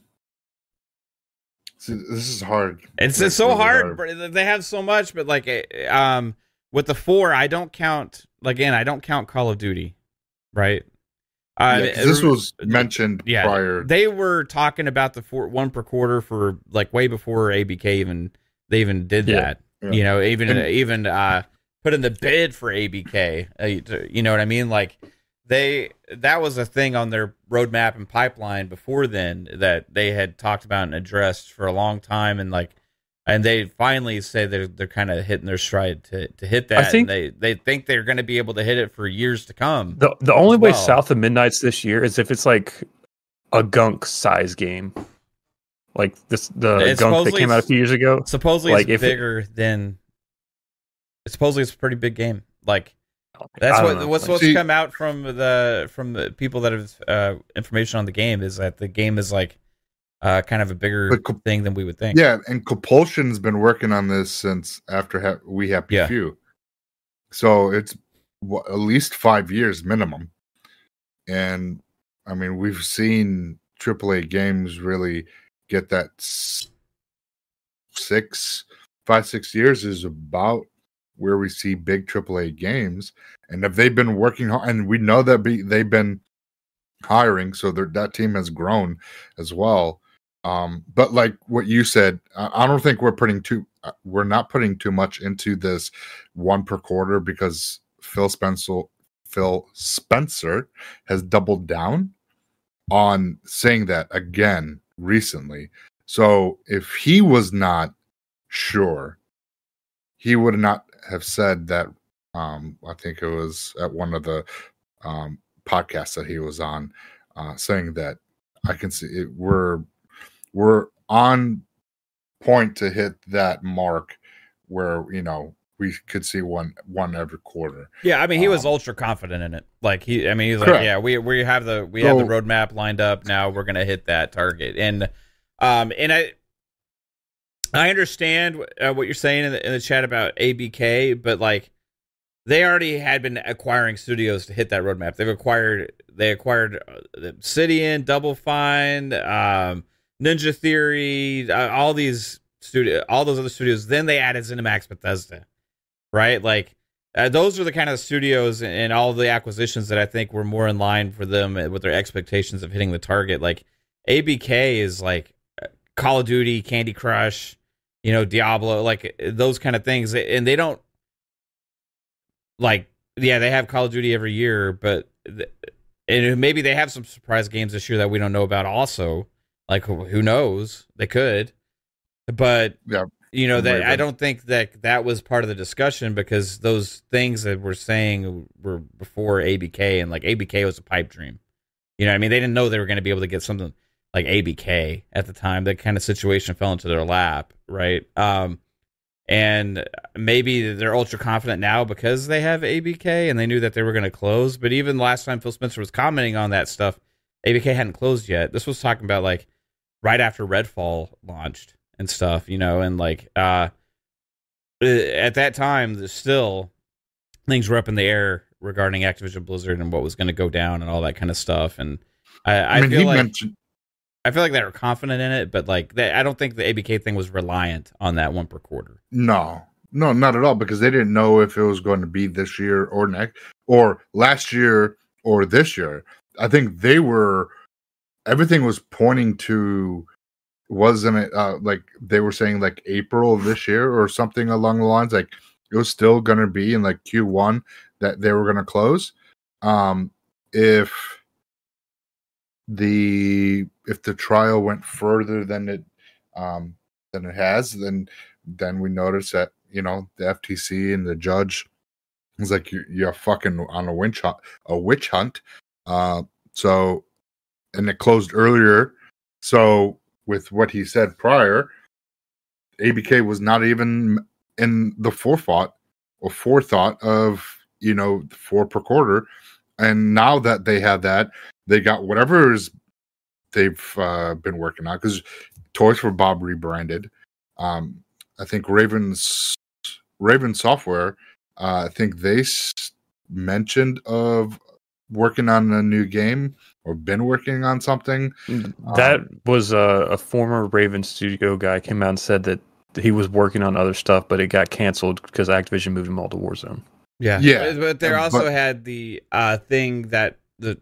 See, this is hard. It's, Like, it's so really hard. bro. They have so much, but like, eh, um, with the four, I don't count. Again, I don't count Call of Duty, right? Uh, Yeah, 'cause this was mentioned yeah, prior. They were talking about the four, one per quarter for like way before A B K even they even did Yeah. that. Yeah. You know, even And- even uh, put in the bid for A B K. Uh, you know what I mean? Like they that was a thing on their roadmap and pipeline before then that they had talked about and addressed for a long time, and like and they finally say they're they're kind of hitting their stride to, to hit that. think- and they they think they're going to be able to hit it for years to come. The the only way Well- South of Midnight's this year is if it's like a gunk size game, like this the It's gunk that supposedly came out a few years ago. Supposedly Like, it's if it- bigger than. Supposedly it's a pretty big game. Like that's I what don't know. what's Like, supposed See- to come out from the from the people that have uh, information on the game is that the game is like uh, kind of a bigger But co- thing than we would think. Yeah, and Compulsion's been working on this since after ha- We Happy Yeah. Few. So it's wha- at least five years minimum. And I mean, we've seen triple A games really get that s- six, five, six years is about where we see big triple A games. And if they've been working hard, and we know that be, they've been hiring, so their- that team has grown as well. Um, but like what you said, I, I don't think we're putting too, uh, we're not putting too much into this one per quarter because Phil Spencer, Phil Spencer has doubled down on saying that again recently. So if he was not sure, he would not have said that. Um, I think it was at one of the um, podcasts that he was on, uh, saying that I can see it, we're we're on point to hit that mark where you know we could see one one every quarter. Yeah, I mean he was Um, ultra confident in it. Like he, I mean he's like, Correct. yeah, we we have the we have the So- roadmap lined up. Now we're gonna hit that target, and um and I I understand uh, what you're saying in the, in the chat about A B K, but like they already had been acquiring studios to hit that roadmap. They've acquired they acquired uh, Obsidian, Double Fine, um, Ninja Theory, uh, all these studio, all those other studios. Then they added ZeniMax Bethesda, right? Like uh, those are the kind of studios and, and all the acquisitions that I think were more in line for them with their expectations of hitting the target. Like A B K is like Call of Duty, Candy Crush, you know, Diablo, like those kind of things. And they don't like, yeah, they have Call of Duty every year, but and maybe they have some surprise games this year that we don't know about also. Like, who knows? They could. But, yeah, you know, that I don't think that that was part of the discussion because those things that we're saying were before A B K, and like A B K was a pipe dream. You know what I mean? They didn't know they were going to be able to get something like A B K at the time. That kind of situation fell into their lap, right? Um, and maybe they're ultra confident now because they have A B K and they knew that they were going to close. But even last time Phil Spencer was commenting on that stuff, A B K hadn't closed yet. This was talking about like right after Redfall launched and stuff, you know, and like uh, at that time, still things were up in the air regarding Activision Blizzard and what was going to go down and all that kind of stuff. And I, I, I mean, feel like mentioned- I feel like they were confident in it, but like they, I don't think the A B K thing was reliant on that one per quarter. No, no, not at all, because they didn't know if it was going to be this year or next, or last year or this year. I think they were. Everything was pointing to, wasn't it? Uh, like they were saying, like April of this year or something along the lines. Like it was still going to be in like Q one that they were going to close. Um, if the if the trial went further than it um than it has, then then we notice that, you know, the F T C and the judge is like, you're, you're fucking on a witch hunt a witch hunt uh so and it closed earlier. So with what he said prior, A B K was not even in the forethought or forethought of, you know, four per quarter. And now that they have that, they got whatever is they've uh, been working on, because Toys for Bob rebranded. Um, I think Raven's Raven Software. Uh, I think they s- mentioned of working on a new game or been working on something. That um, was a, a former Raven Studio guy came out and said that he was working on other stuff, but it got canceled because Activision moved him all to Warzone. Yeah, yeah. But they also but, had the uh, thing that the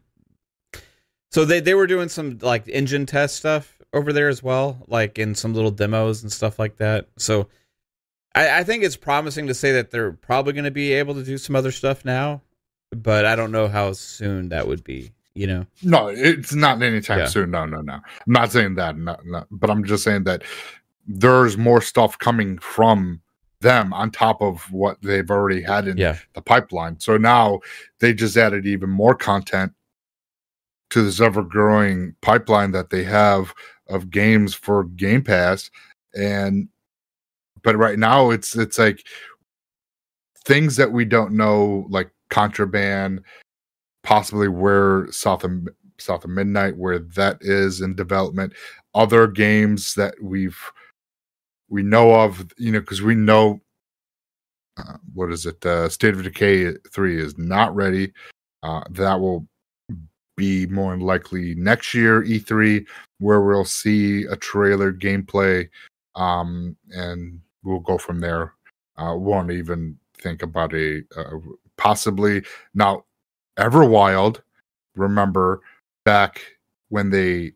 so they they were doing some like engine test stuff over there as well, like in some little demos and stuff like that. So I, I think it's promising to say that they're probably going to be able to do some other stuff now, but I don't know how soon that would be. You know, no, it's not anytime Yeah. soon. No, no, no. I'm not saying that. No, no, but I'm just saying that there's more stuff coming from them on top of what they've already had in Yeah. the pipeline. So now they just added even more content to this ever-growing pipeline that they have of games for Game Pass. And but right now it's it's like things that we don't know, like Contraband, possibly where South of South of Midnight, where that is in development, other games that we've we know of, you know, because we know uh, what is it? Uh, State of Decay three is not ready. Uh, that will be more than likely next year E three, where we'll see a trailer, gameplay, um, and we'll go from there. Uh, won't even think about a uh, possibly now. Everwild, remember back when they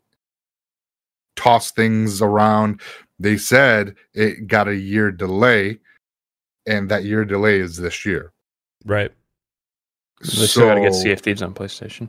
tossed things around, they said it got a year delay, and that year delay is this year. Right. They still got to get Sea of Thieves on PlayStation.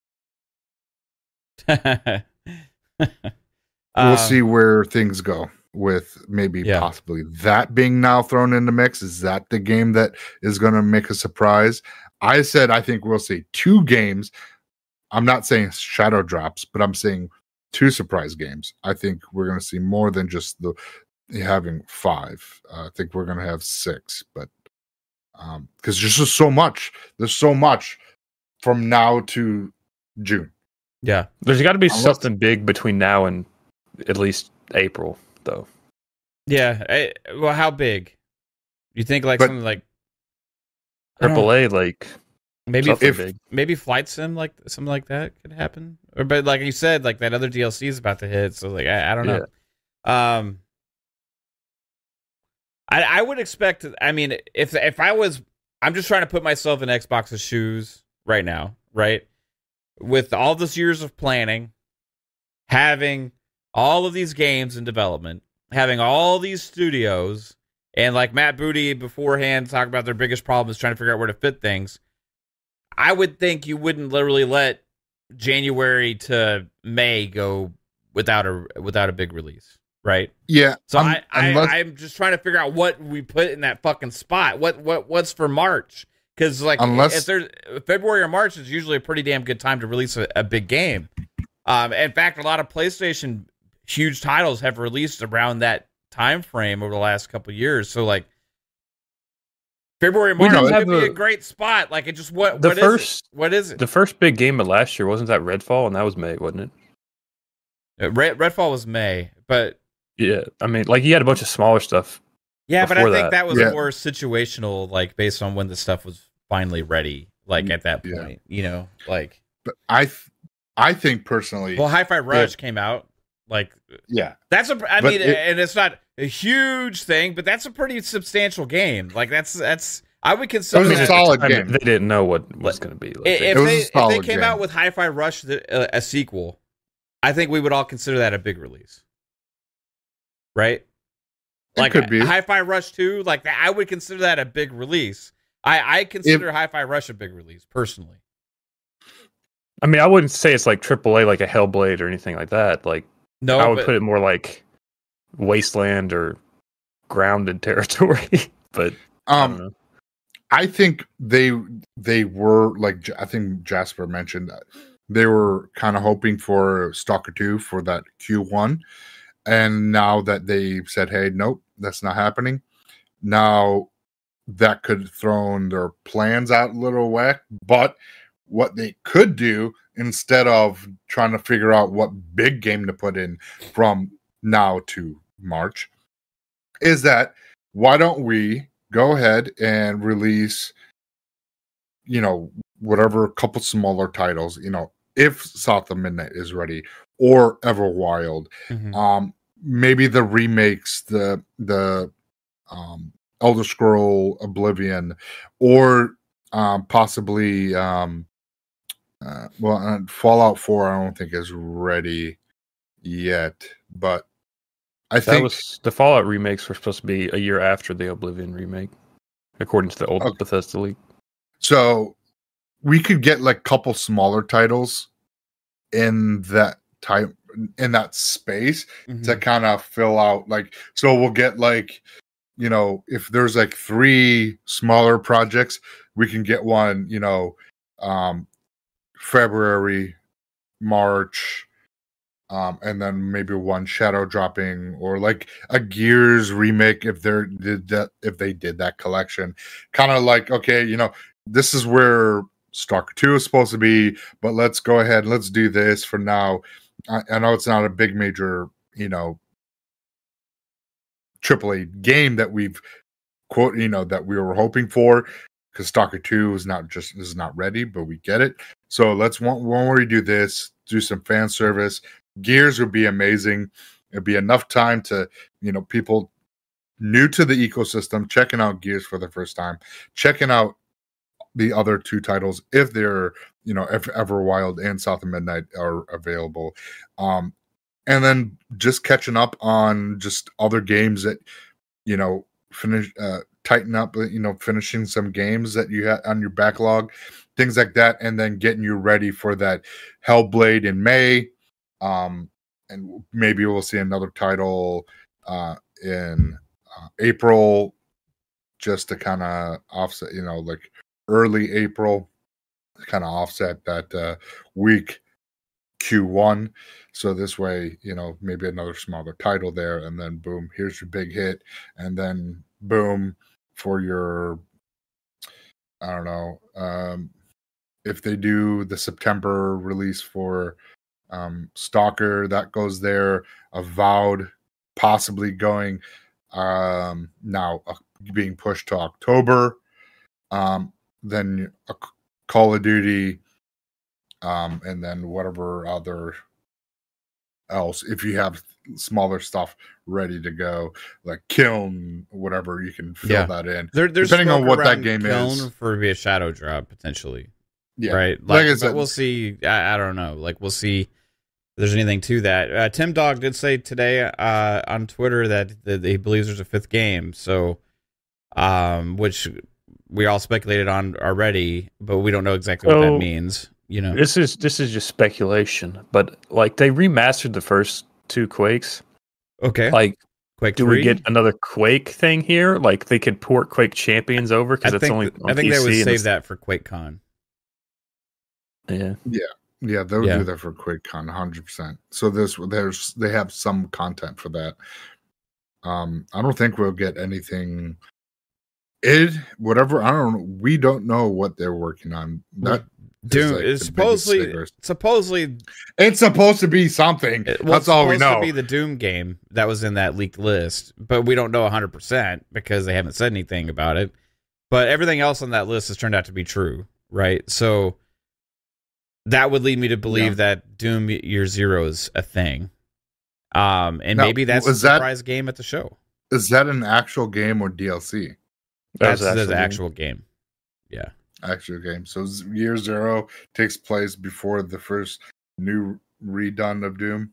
we'll um, see where things go with maybe Yeah. possibly that being now thrown in the mix. Is that the game that is going to make a surprise? I said I think we'll see two games. I'm not saying shadow drops, but I'm saying two surprise games. I think we're going to see more than just the having five. Uh, I think we're going to have six, but um, because there's just so much. There's so much from now to June. Yeah. There's got to be Unless- something big between now and at least April, though. Yeah. I, well, how big? You think like But- something like I don't- Triple A, like maybe something if- big. maybe Flight Sim, like something like that could happen. Or but like you said, like that other D L C is about to hit, so like I, I don't know. Um, I I would expect. I mean, if if I was, I'm just trying to put myself in Xbox's shoes right now, right? With all this years of planning, having all of these games in development, having all these studios, and like Matt Booty beforehand talk about their biggest problem is trying to figure out where to fit things. I would think you wouldn't literally let January to May go without a without a big release, right? Yeah. So um, I, I unless- I'm just trying to figure out what we put in that fucking spot. What what what's for March? Because like Unless- if there's February or March is usually a pretty damn good time to release a, a big game. Um, in fact, a lot of PlayStation huge titles have released around that time frame over the last couple of years. So like February We March don't would have be a- a great spot. Like it just what The what is first- it? What is it? The first big game of last year wasn't that Redfall, and that was May, wasn't it? Uh, Red, Redfall was May, but Yeah, I mean, like you had a bunch of smaller stuff. yeah, but I Before think that. that, was Yeah. more situational, like based on when the stuff was finally ready. Like at that Yeah. point, you know, like but I, th- I think personally, well, Hi-Fi Rush came out. Like yeah. that's a, I But mean, it- and it's not a huge thing, but that's a pretty substantial game. Like that's that's I would consider It was a that- solid I mean, game. they didn't know what was going to be. Like, If, It was a they, if they solid came game. out with Hi-Fi Rush, the, uh, a sequel, I think we would all consider that a big release, right? It Like could be. Hi-Fi Rush two, like that, I would consider that a big release. I I consider Hi-Fi Rush a big release personally. I mean, I wouldn't say it's like triple A, like a Hellblade or anything like that. Like, No, I would but, put it more like Wasteland or Grounded territory. But I don't Um, know. I think they they were like J- I think Jasper mentioned that they were kind of hoping for Stalker two for that Q one, and now that they said, "Hey, nope, that's not happening," now that could have thrown their plans out a little whack. But what they could do instead of trying to figure out what big game to put in from now to March is that why don't we go ahead and release, you know, whatever couple smaller titles, you know, if South of Midnight is ready or Everwild, Mhm. um, maybe the remakes, the the um, Elder Scroll Oblivion, or um, possibly um, uh, well, uh, Fallout four. I don't think is ready yet, but I That think was the Fallout remakes were supposed to be a year after the Oblivion remake, according to the old Okay. Bethesda leak. so. We could get like couple smaller titles in that type in that space Mhm. to kind of fill out, like, so we'll get like, you know, if there's like three smaller projects, we can get one, you know, um February, March, um and then maybe one shadow dropping, or like a Gears remake if they're did that if they did that collection, kind of like, okay, you know, this is where Stalker two is supposed to be, but let's go ahead and let's do this for now. I, I know it's not a big major, you know, triple A game that we've quote, you know, that we were hoping for, because Stalker two is not just is not ready, but we get it. So let's when, when we do this, do some fan service. Gears would be amazing. It'd be enough time to, you know, people new to the ecosystem checking out Gears for the first time, checking out the other two titles if they're, you know, if Everwild and South of Midnight are available, um, and then just catching up on just other games that, you know, finish uh, tighten up, you know, finishing some games that you had on your backlog, things like that, and then getting you ready for that Hellblade in May, um, and maybe we'll see another title uh, in uh, April, just to kind of offset, you know, like early April, kind of offset that uh, weak Q one. So this way, you know, maybe another smaller title there, and then boom, here's your big hit, and then boom for your, I don't know, um, if they do the September release for um, Stalker, that goes there. Avowed possibly going um, now uh, being pushed to October. Um, then a Call of Duty, um, and then whatever other else. If you have smaller stuff ready to go, like Kiln, whatever, you can fill Yeah. that in. There, there's Depending on smoke what that around game Kiln is. for be a shadow drop potentially. Yeah, Right. Like Like, I but said- we'll see. I, I don't know. Like we'll see if there's anything to that. Uh, Tim Dog did say today uh, on Twitter that, that he believes there's a fifth game. So, um, which we all speculated on already, but we don't know exactly what So- that means. You know. This is this is just speculation, but like they remastered the first two Quakes. Okay. Like, Quake do three? we get another Quake thing here? Like they could port Quake Champions over because I it's think, only. I On think they P C would and save it's- that for QuakeCon. Yeah. Yeah, they would Yeah. do that for QuakeCon, one hundred percent. So this, there's, they have some content for that. Um, I don't think we'll get anything. It whatever I don't know. We don't know what they're working on. That Doom like is the biggest supposedly stickers. supposedly it's supposed to be something. It- well, That's all we it's supposed know. to be the Doom game that was in that leaked list, but we don't know one hundred percent because they haven't said anything about it. But everything else on that list has turned out to be true, right? So that would lead me to believe Yeah. that Doom Year Zero is a thing. Um, and Now, maybe that's a was that- surprise game at the show. Is that an actual game or D L C? That's That was the actually- actual game. Yeah. Actual game. So z- year zero takes place before the first new redone of Doom.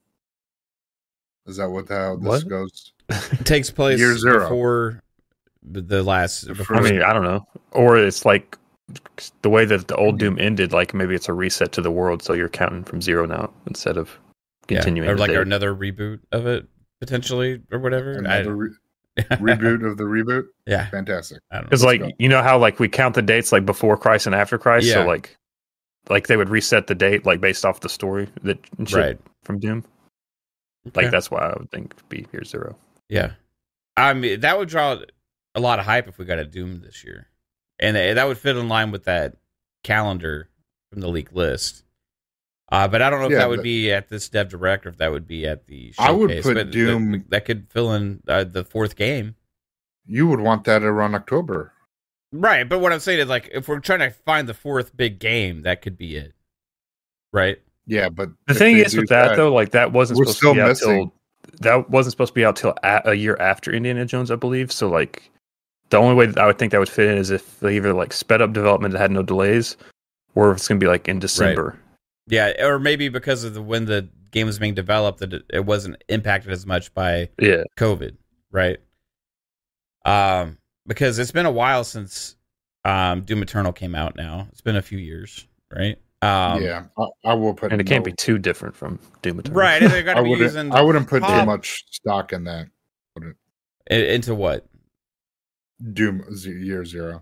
Is that what how this What? goes? It takes place Year Zero. before the the last. The Before I mean, I don't know. Or it's like the way that the old Doom ended. Like maybe it's a reset to the world, so you're counting from zero now instead of yeah, continuing. or the like day. another reboot of it potentially or whatever. Another I, re- reboot of the reboot. Yeah. Fantastic. I don't know. Because Let's like go. you know how like we count the dates like before Christ and after Christ, Yeah. so like like they would reset the date like based off the story that and shit Right. from Doom. Like Okay. that's why I would think it'd be year zero. Yeah. I mean, that would draw a lot of hype if we got a Doom this year. And that would fit in line with that calendar from the leak list. Uh, but I don't know if Yeah, that would but- be at this Dev Direct or if that would be at the showcase. I would put but Doom- That, that could fill in uh, the fourth game. You would want that around October. Right. But what I'm saying is, like, if we're trying to find the fourth big game, that could be it. Right? Yeah, but The if thing they is do with that, though, like that wasn't we're supposed still to be out missing- till that wasn't supposed to be out till a, a year after Indiana Jones, I believe. So like the only way that I would think that would fit in is if they either like sped up development that had no delays, or if it's gonna be like in December. Yeah. Or maybe because of the when the game was being developed, that it, it wasn't impacted as much by Yeah. COVID, right? Um, because it's been a while since um Doom Eternal came out. Now it's been a few years, right? Um, yeah, I, I will put. And it can't no- be too different from Doom Eternal. right. And they're going I to be wouldn't. using I wouldn't put pop- too much stock in that. i- into what? Doom z- year zero.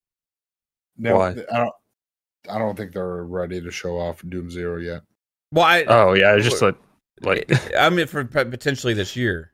No, Why? I don't. I don't think they're ready to show off Doom Zero yet. Well, I, Oh yeah, it's just like like I mean, for p- potentially this year.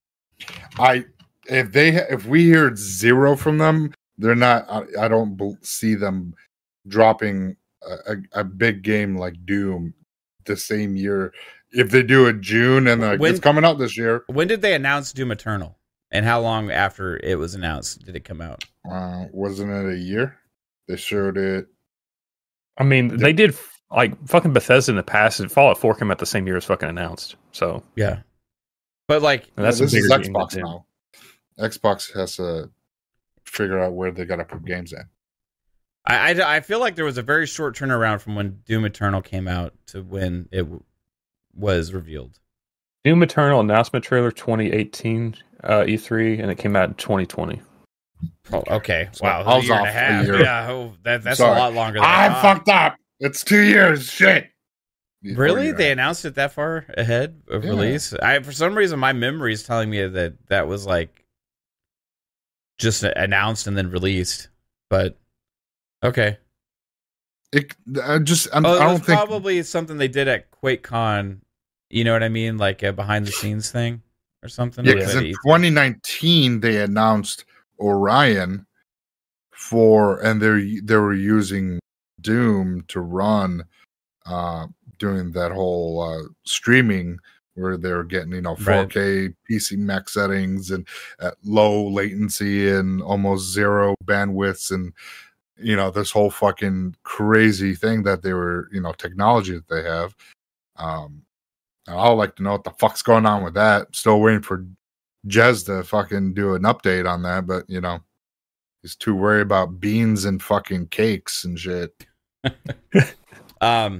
I if they ha- if we hear zero from them, they're not. I, I don't bel- see them dropping a, a, a big game like Doom the same year. If they do it June and like, When- it's coming out this year, When did they announce Doom Eternal? And how long after it was announced did it come out? uh, wasn't it a year? They showed it. I mean they did like fucking Bethesda in the past. And Fallout four came out the same year as fucking announced. So Yeah, but like, and that's Yeah, a this is bigger game Xbox than Doom. now. Xbox has to figure out where they got to put games in. I, I I feel like there was a very short turnaround from when Doom Eternal came out to when it w- was revealed. Doom Eternal announcement trailer twenty eighteen uh, E three, and it came out in twenty twenty. Oh, okay. So wow, I a was year and off a a half. year. Yeah, oh, that, that's Sorry. a lot longer. Than I thought. fucked up. It's two years. Shit. Really? Or They you're- announced it that far ahead of Yeah. release? I for some reason my memory is telling me that that was like just announced and then released. But okay. It, I just. I'm, Oh, I it don't was think. probably something they did at QuakeCon. You know what I mean? Like a behind the scenes thing or something. Yeah, Or because that in E three. twenty nineteen they announced Orion for, and they they were using Doom to run uh, during that whole uh, streaming where they were getting, you know, Right. four K P C max settings and at low latency and almost zero bandwidths and, you know, this whole fucking crazy thing that they were, you know, technology that they have. Um, I'd like to know what the fuck's going on with that. Still waiting for Jez to fucking do an update on that, but, you know, he's too worried about beans and fucking cakes and shit. Um,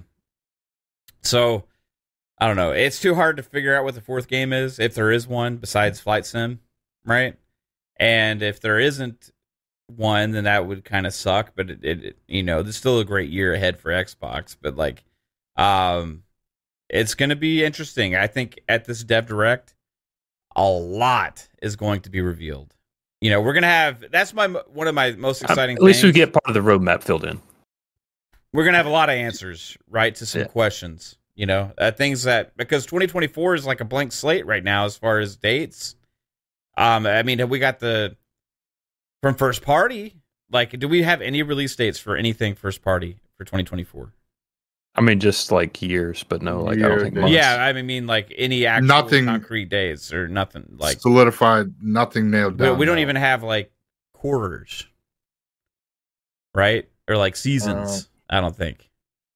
so I don't know. It's too hard to figure out what the fourth game is, if there is one besides Flight Sim, right? And if there isn't one, then that would kind of suck. But it, it, it, you know, there's still a great year ahead for Xbox. But like, um, it's going to be interesting. I think at this Dev Direct, a lot is going to be revealed. You know, we're gonna have. That's my one of my most exciting. At least things. we get part of the roadmap filled in. We're gonna have a lot of answers, right, to some Yeah. questions. You know, uh, things that because twenty twenty-four is like a blank slate right now as far as dates. Um, I mean, have we got the from first party? Like, do we have any release dates for anything first party for twenty twenty-four? I mean, just like years, but no, like I Year don't think days. months. Yeah, I mean, like any actual Nothing- concrete days or nothing. Like, Solidified, nothing nailed we, down. we don't no. even have like quarters, right? Or like seasons. I don't think.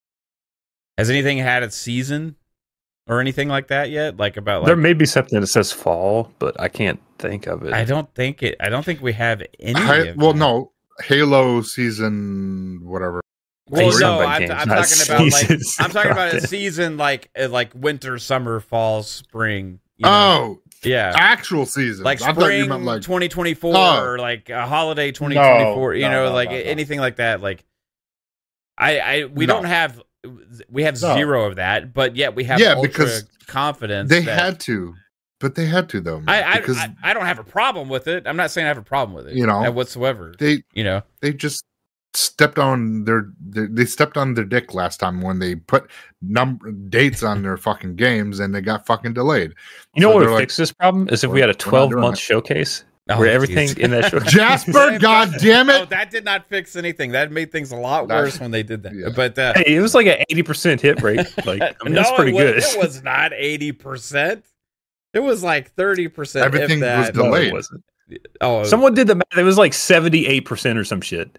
Has anything had its season or anything like that yet? Like about like There may be something that says fall, but I can't think of it. I don't think it. I don't think we have any. Hi- of well, that. no, Halo season, whatever. Well, He's no, talking about I'm, games, I'm not talking about like seasons. I'm talking about a Content. season like uh, like winter, summer, fall, spring. You know? Oh, yeah, actual seasons. like I thought you spring meant like twenty twenty-four Oh. or like a holiday twenty twenty-four. No, you no, know, no, like no, no. anything like that. Like I, I we No. don't have we have No. zero of that, but yet we have Yeah, ultra because confidence. they that, had to, but they had to though. Man, I, I, because I I don't have a problem with it. I'm not saying I have a problem with it. You know, uh, whatsoever. they You know, they just stepped on their, their they stepped on their dick last time when they put number dates on their fucking games and they got fucking delayed. You know So what they're would like, fix this problem is if we "We're- had a we're not twelve doing month it." showcase Oh, where everything jeez. in that show. Jasper, god damn Oh, it! that did not fix anything. That made things a lot That- worse when they did that. yeah. But uh, Hey, it was like an eighty percent hit rate. Like, I mean, no, that's pretty it was, good. It was not eighty percent. It was like thirty percent. Everything was that. No, it delayed. wasn't. Oh, Someone did the math. It was like seventy-eight percent or some shit.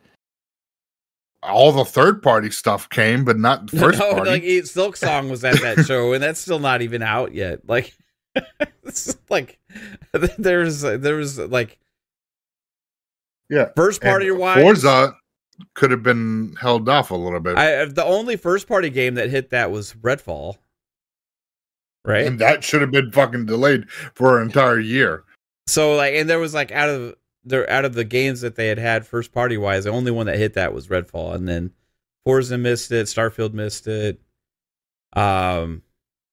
All the third party stuff came, but not first no, party. like Eat Silk Song was at that show, and that's still not even out yet. Like, it's like there's there was like yeah, first party And wise. Forza could have been held off a little bit, I the only first party game that hit that was Redfall. Right. and that should have been fucking delayed for an entire year. So like, and there was like out of there out of the games that they had had first party wise, the only one that hit that was Redfall, and then Forza missed it, Starfield missed it. Um,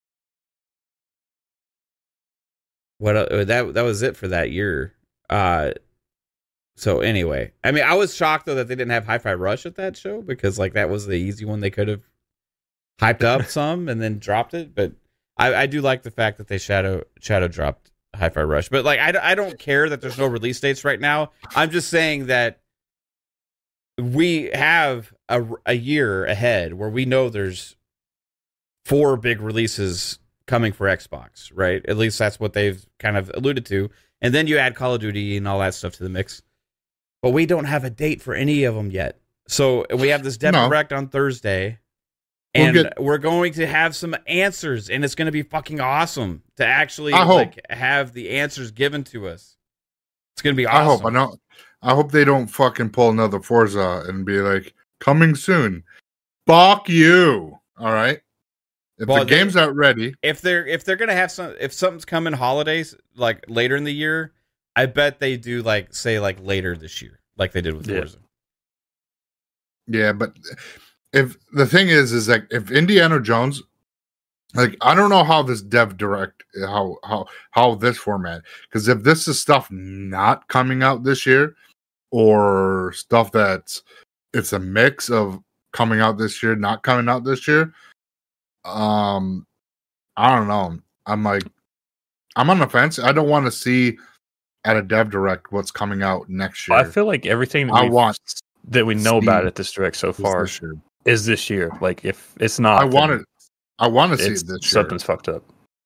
what uh, that that was it for that year. Uh, so anyway, I mean, I was shocked though that they didn't have Hi-Fi Rush at that show because like that was the easy one they could have hyped up some and then dropped it, but I, I do like the fact that they shadow shadow dropped Hi-Fi Rush, but like I, I don't care that there's no release dates right now. I'm just saying that we have a, a year ahead where we know there's four big releases coming for Xbox, right? At least that's what they've kind of alluded to. And then you add Call of Duty and all that stuff to the mix. But we don't have a date for any of them yet. So we have this Dev No. Direct on Thursday. We'll And get- we're going to have some answers, and it's going to be fucking awesome to actually I hope. like have the answers given to us. It's going to be awesome. I hope I don't. I hope they don't fucking pull another Forza and be like coming soon. Fuck you. All right. If Well, the they- game's not ready, If they're if they're going to have some, if something's coming holidays like later in the year, I bet they do like say like later this year, like they did with Yeah. Forza. yeah. But if the thing is, is like if Indiana Jones, like I don't know how this Dev Direct, how how how this format, because if this is stuff not coming out this year, or stuff that's it's a mix of coming out this year, not coming out this year, um, I don't know. I'm like, I'm on the fence. I don't want to see at a Dev Direct what's coming out next year. I feel like everything that, I we've- want that we know about see at this direct so this far this year. is this year. Like if it's not, I want then it. I want to see it's- it this year. something's fucked up.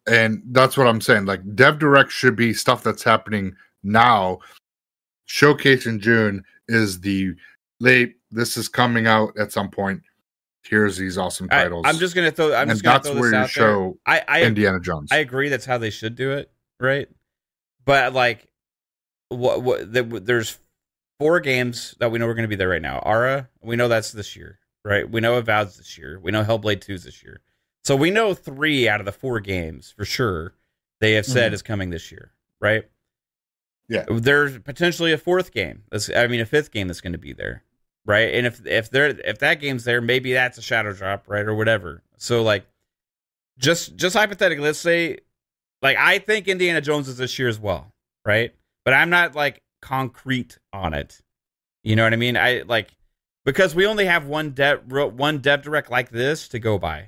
And that's what I'm saying. Like Dev Direct should be stuff that's happening now. Showcase in June is the late. This is coming out at some point. Here's these awesome titles. I, I'm just gonna throw. I'm and just gonna that's throw where this you out show there. I, I Indiana Jones. I agree. That's how they should do it, right? But like, what? What? The, there's four games that we know are going to be there right now. Ara, we know that's this year, right? We know Avowed's this year. We know Hellblade two's this year. So we know three out of the four games for sure they have said Mhm. is coming this year, right? Yeah. There's potentially a fourth game. That's, I mean, a fifth game that's going to be there, right? And if if there if that game's there, maybe that's a shadow drop, right, or whatever. So like, just just hypothetically, let's say, like, I think Indiana Jones is this year as well, right? But I'm not like concrete on it. You know what I mean? I like because we only have one dev one dev direct like this to go by.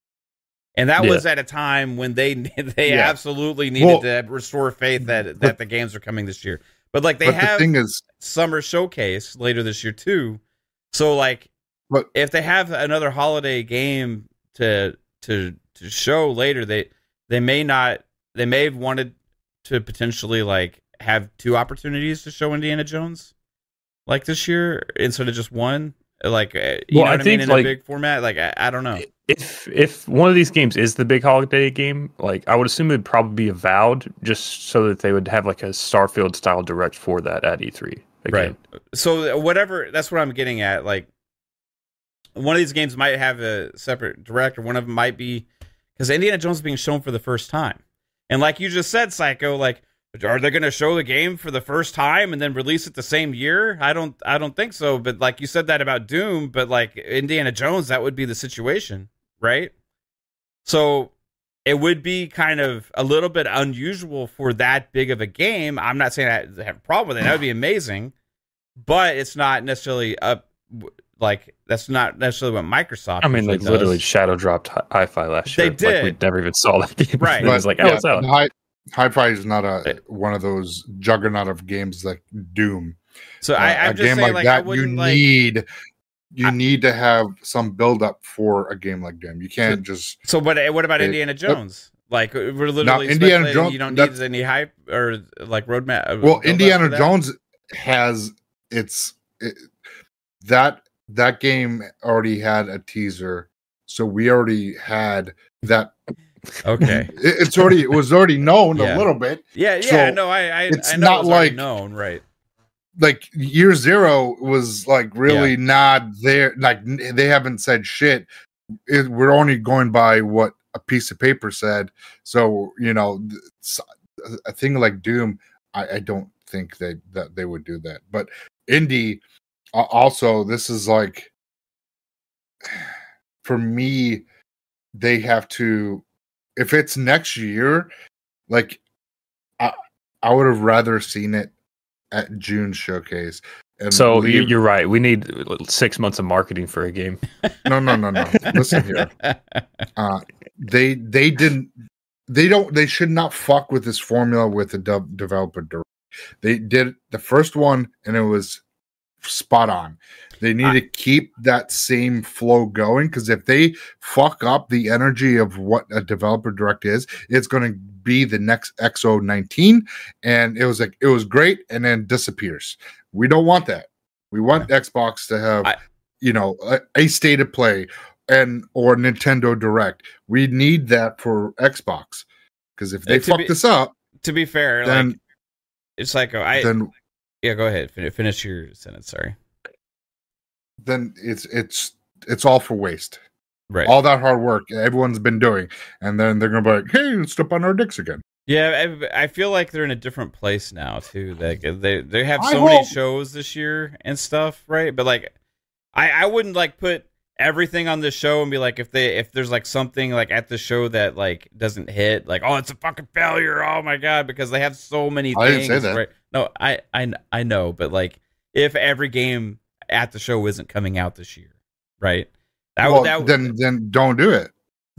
And that Yeah. was at a time when they they Yeah. absolutely needed Well, to restore faith that that but- the games are coming this year. But like they but have the thing is, summer showcase later this year too. So like But- if they have another holiday game to to to show later, they they may not they may have wanted to potentially like have two opportunities to show Indiana Jones like this year instead of just one. Like, uh, you Well, know I what I, think, mean? In like- a big format, like I, I don't know. If if one of these games is the big holiday game, like I would assume it'd probably be Avowed, just so that they would have like a Starfield style direct for that at E three. Again. Right. So whatever, that's what I'm getting at. Like, one of these games might have a separate direct, or one of them might be because Indiana Jones is being shown for the first time, and like you just said, Psycho, like, are they going to show the game for the first time and then release it the same year? I don't, I don't think so. But like you said that about Doom, but like Indiana Jones, that would be the situation, right? So it would be kind of a little bit unusual for that big of a game. I'm not saying I have a problem with it. That would be amazing, but it's not necessarily up. Like that's not necessarily what Microsoft. I mean, they usually literally does. shadow dropped Hi- Hi-Fi last They year. Like, we did. never even saw that game. Right. It was like, oh, yeah, it's out. Hi- Hi-Fi is not a one of those juggernaut of games like Doom. So Uh, I, a I'm just game saying, like like, I that, you wouldn't like. need you I- need to have some build up for a game like Doom. You can't just So, but uh, what about It- Indiana Jones? Like, we're literally Indiana speculating Jones- you don't that's- need any hype or like roadmap. uh, well, build-up Indiana for that? Jones has its it, that that game already had a teaser, so we already had that. Okay. It, it's already it was already known Yeah. a little bit. Yeah, yeah, So, no, I, I, it's I know not it was already like- known, right? Like year zero was like really Yeah. not there. Like n- they haven't said shit. It, we're only going by what a piece of paper said. So you know, th- s- a thing like Doom, I, I don't think they that they would do that. But Indie, uh, also, this is like for me, they have to. If it's next year, like I, I would have rather seen it at June showcase. And So you- leave- you're right. We need six months of marketing for a game. no, no, no, no. Listen here. Uh, they they didn't. They don't. They should not fuck with this formula with the de- developer direct. They did the first one, and it was spot on. They need I- to keep that same flow going because if they fuck up the energy of what a developer direct is, it's going to be the next X O nineteen, and it was like it was great, and then disappears. We don't want that. We want Xbox to have, I- you know, a, a state of play and or Nintendo Direct. We need that for Xbox because if they Uh, to fuck be- this up, To be fair, then like, it's like, oh, I, then yeah, go ahead. Fin- Finish your sentence. Sorry. then it's it's it's all for waste. Right. All that hard work everyone's been doing, and then they're gonna be like, "Hey, let's step on our dicks again." Yeah, I, I feel like they're in a different place now too. Like they they have I so many hope- shows this year and stuff, right? But like, I I wouldn't like put everything on the show and be like, if they if there's like something like at the show that like doesn't hit, like, oh, it's a fucking failure. Oh my god, because they have so many I things. didn't say that. Right? No, I I I know, but like, if every game at the show isn't coming out this year, right? That well, would that then then don't do it.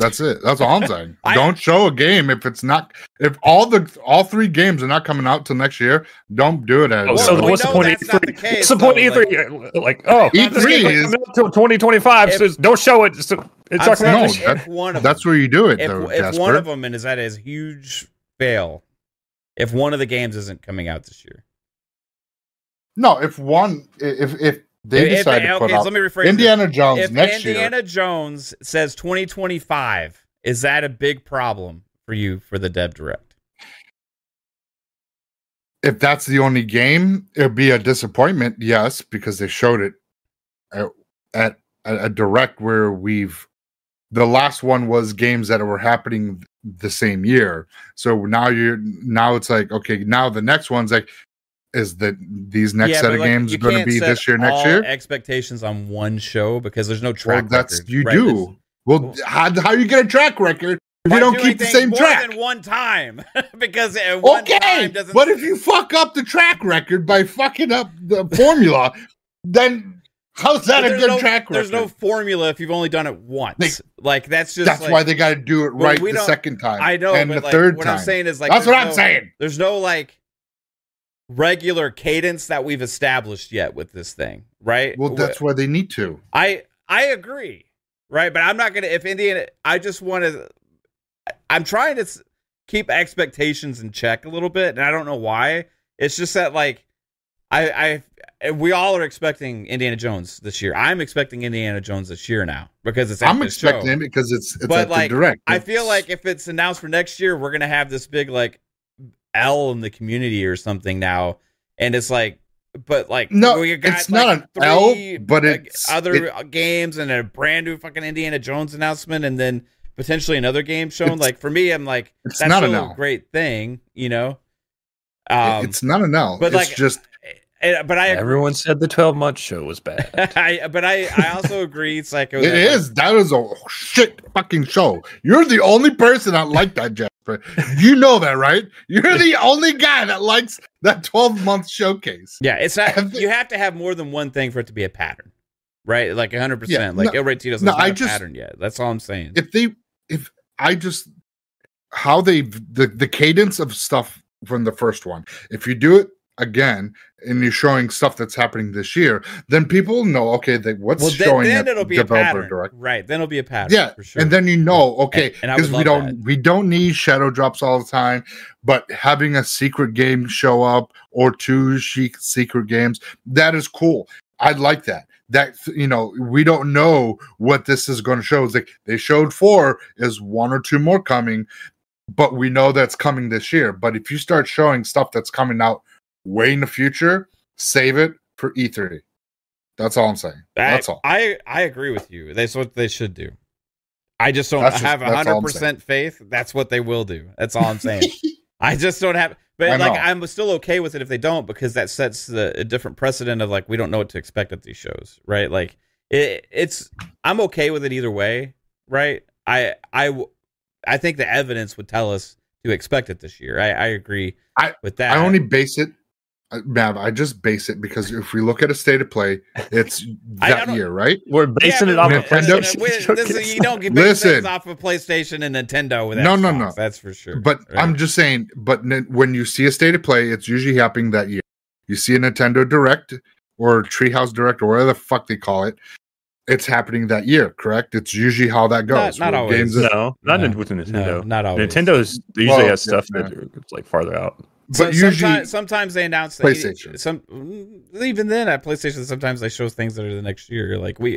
That's it. That's all I'm saying. I, don't show a game if it's not if all the all three games are not coming out till next year. Don't do it. As oh, so well, what's the point of E three? the case, what's the point of E three? Like, like, oh, E three is until twenty twenty-five. If, so don't show it. So it's not no, that, one of that's them, where you do it. If, though, if one of them and is that a huge fail, if one of the games isn't coming out this year. No, if one, if if they if, decide if, to okay, put so out let me rephrase Indiana this. Jones if next Indiana year, Indiana Jones says twenty twenty-five, is that a big problem for you for the Dev Direct? if that's the only game, it'd be a disappointment. Yes, because they showed it at, at a direct where we've. The last one was games that were happening the same year. So now you're now it's like okay, now the next one's like. Is that these next yeah, set of like, games going to be set this year, next all year? Expectations on one show because there's no track. Well, that's record, you right? do. It's, well, how how you get a track record if by you don't doing keep the things same more track? than one time, because at one Okay, time doesn't. but if you fuck up the track record by fucking up the formula, then how's that a good no, track record? There's no formula if you've only done it once. They, like that's just that's like, why they got to do it right the second time. I know, and but the like, third what time. I'm saying is like that's what I'm no, saying. There's no like regular cadence that we've established yet with this thing, right? Well, that's why they need to. I I agree, right? But I'm not gonna. If Indiana, I just want to. I'm trying to keep expectations in check a little bit, and I don't know why. It's just that like I I we all are expecting Indiana Jones this year. I'm expecting Indiana Jones this year now because it's. At I'm this expecting show. it because it's it's but at like the direct. I It's, feel like if it's announced for next year, we're gonna have this big like L in the community or something now, and it's like, but like no, we got it's like not an three, L, but like, it's other it, games and a brand new fucking Indiana Jones announcement, and then potentially another game shown. Like for me, I'm like, it's that's not still an L. a great thing, you know. Um, it's not an L, but it's like, just. But I everyone said the twelve month show was bad. I but I I also agree. It's like it is like, that is a shit fucking show. You're the only person that liked that, Jasper. You know that, right? You're the only guy that likes that twelve month showcase. Yeah, it's not. You have to have more than one thing for it to be a pattern, right? Like one hundred percent. Like El Rey Tito's no, not I a just, pattern yet. That's all I'm saying. If they, if I just how they the the cadence of stuff from the first one. If you do it again and you're showing stuff that's happening this year, then people know okay they what's well, then, showing then it'll be a pattern, direct. right? Then it'll be a pattern, yeah, for sure. And then you know okay because we don't that. we don't need shadow drops all the time, but having a secret game show up or two secret games, that is cool. I like that. That you know we don't know what this is going to show. It's like they showed four, is one or two more coming, but we know that's coming this year. But if you start showing stuff that's coming out way in the future, save it for E three. That's all I'm saying. That's I, all. I I agree with you. That's what they should do. I just don't That's just- have a that's all hundred I'm percent faith. That's what they will do. That's all I'm saying. I just don't have. But I like, know. I'm still okay with it if they don't, because that sets the, a different precedent of like we don't know what to expect at these shows, right? Like it, it's. I'm okay with it either way, right? I I I think the evidence would tell us to expect it this year. I, I agree I, with that. I only base it, uh, Mav. I just base it because if we look at a state of play, it's I that don't- year, right? We're basing Yeah, it off but of Nintendo- PlayStation. we- this is- you don't get Listen. things off of PlayStation and Nintendo with No, Xbox, no, no. That's for sure. But right? I'm just saying. But n- when you see a state of play, it's usually happening that year. You see a Nintendo Direct or Treehouse Direct or whatever the fuck they call it. It's happening that year, correct? It's usually how that goes. Not- not Where always. games that- No, not No, in- with Nintendo. no, not always. Nintendo's usually Well, has stuff yeah, that it's like farther out. So but usually, sometimes, sometimes they announce that PlayStation. Some even then at PlayStation, sometimes they show things that are the next year. Like we,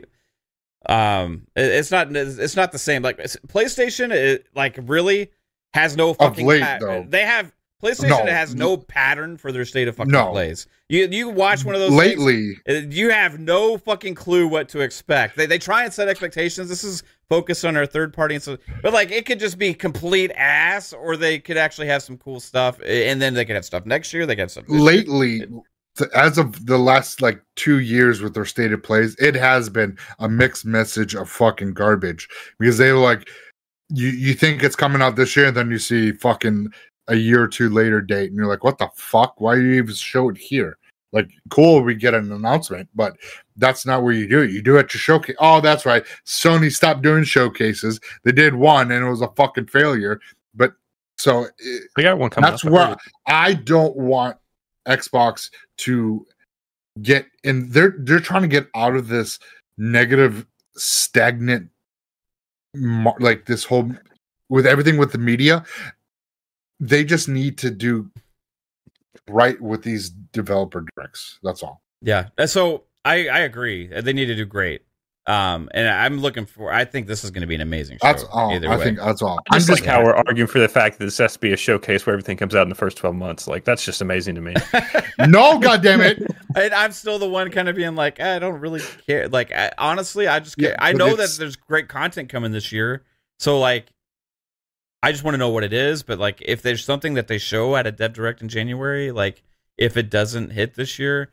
um, it- it's not it's not the same. Like PlayStation, it, like really has no fucking. late, pat- though. They have PlayStation No. has no pattern for their state of fucking No. plays. You you watch one of those lately, things, you have no fucking clue what to expect. They they try and set expectations. This is focused on our third party, and so but like it could just be complete ass, or they could actually have some cool stuff, and then they could have stuff next year. They could have stuff this year. lately, th- as of the last like two years with their stated plays, it has been a mixed message of fucking garbage because they were like, you you think it's coming out this year, and then you see fucking a year or two later date, and you're like, what the fuck? Why do you even show it here? Like, cool, we get an announcement, but that's not where you do it. You do it to showcase. Oh, that's right. Sony stopped doing showcases. They did one, and it was a fucking failure. But so it, They got one coming. that's where I don't want Xbox to get in. They're they're trying to get out of this negative, stagnant, mar- like this whole with everything with the media. They just need to do right with these developer directs. That's all. Yeah. And so I, I agree. They need to do great. Um, and I'm looking for. I think this is going to be an amazing show. That's all. Either I way. think that's all. I I'm just just like how we're arguing for the fact that this has to be a showcase where everything comes out in the first twelve months. Like that's just amazing to me. no, goddamn it. And I'm still the one kind of being like, I don't really care. Like, I, honestly, I just care. Yeah, I but know that it's- there's great content coming this year. So, like, I just want to know what it is. But, like, if there's something that they show at a Dev Direct in January, like, if it doesn't hit this year,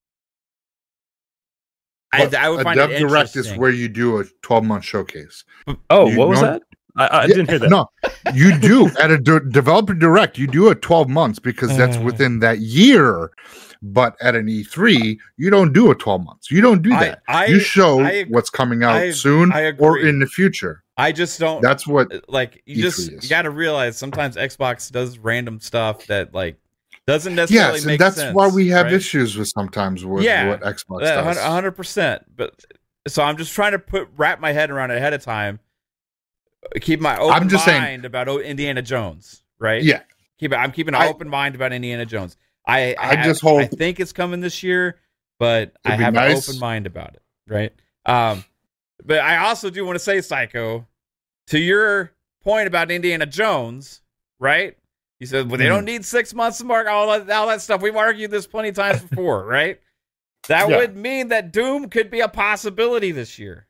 I, I would a find Dev it Direct is interesting. where you do a twelve month showcase. Oh, You what was know- that? I, I Yeah, didn't hear that. No, you do at a de- developer direct. You do a twelve months because that's Uh. within that year. But at an E three, you don't do a twelve months. You don't do I, that. I, you show I ag- what's coming out I- soon I or agree. in the future. I just don't. That's what. like you E three just is. you got to realize sometimes Xbox does random stuff that like doesn't necessarily Yes, make and that's sense, why we have right? issues with sometimes with Yeah, what Xbox A does. hundred percent. But so I'm just trying to put wrap my head around it ahead of time. Keep my open I'm just saying- mind about O- Indiana Jones, right? Yeah, Keep it. I'm keeping an I- open mind about Indiana Jones. I I I, just hope- I think it's coming this year, but I It'd be have nice. an open mind about it, right? Um, but I also do want to say, Psycho, to your point about Indiana Jones, right? You said, well, they Mhm. don't need six months to mark all that, all that stuff. We've argued this plenty of times before, right? That Yeah. would mean that Doom could be a possibility this year.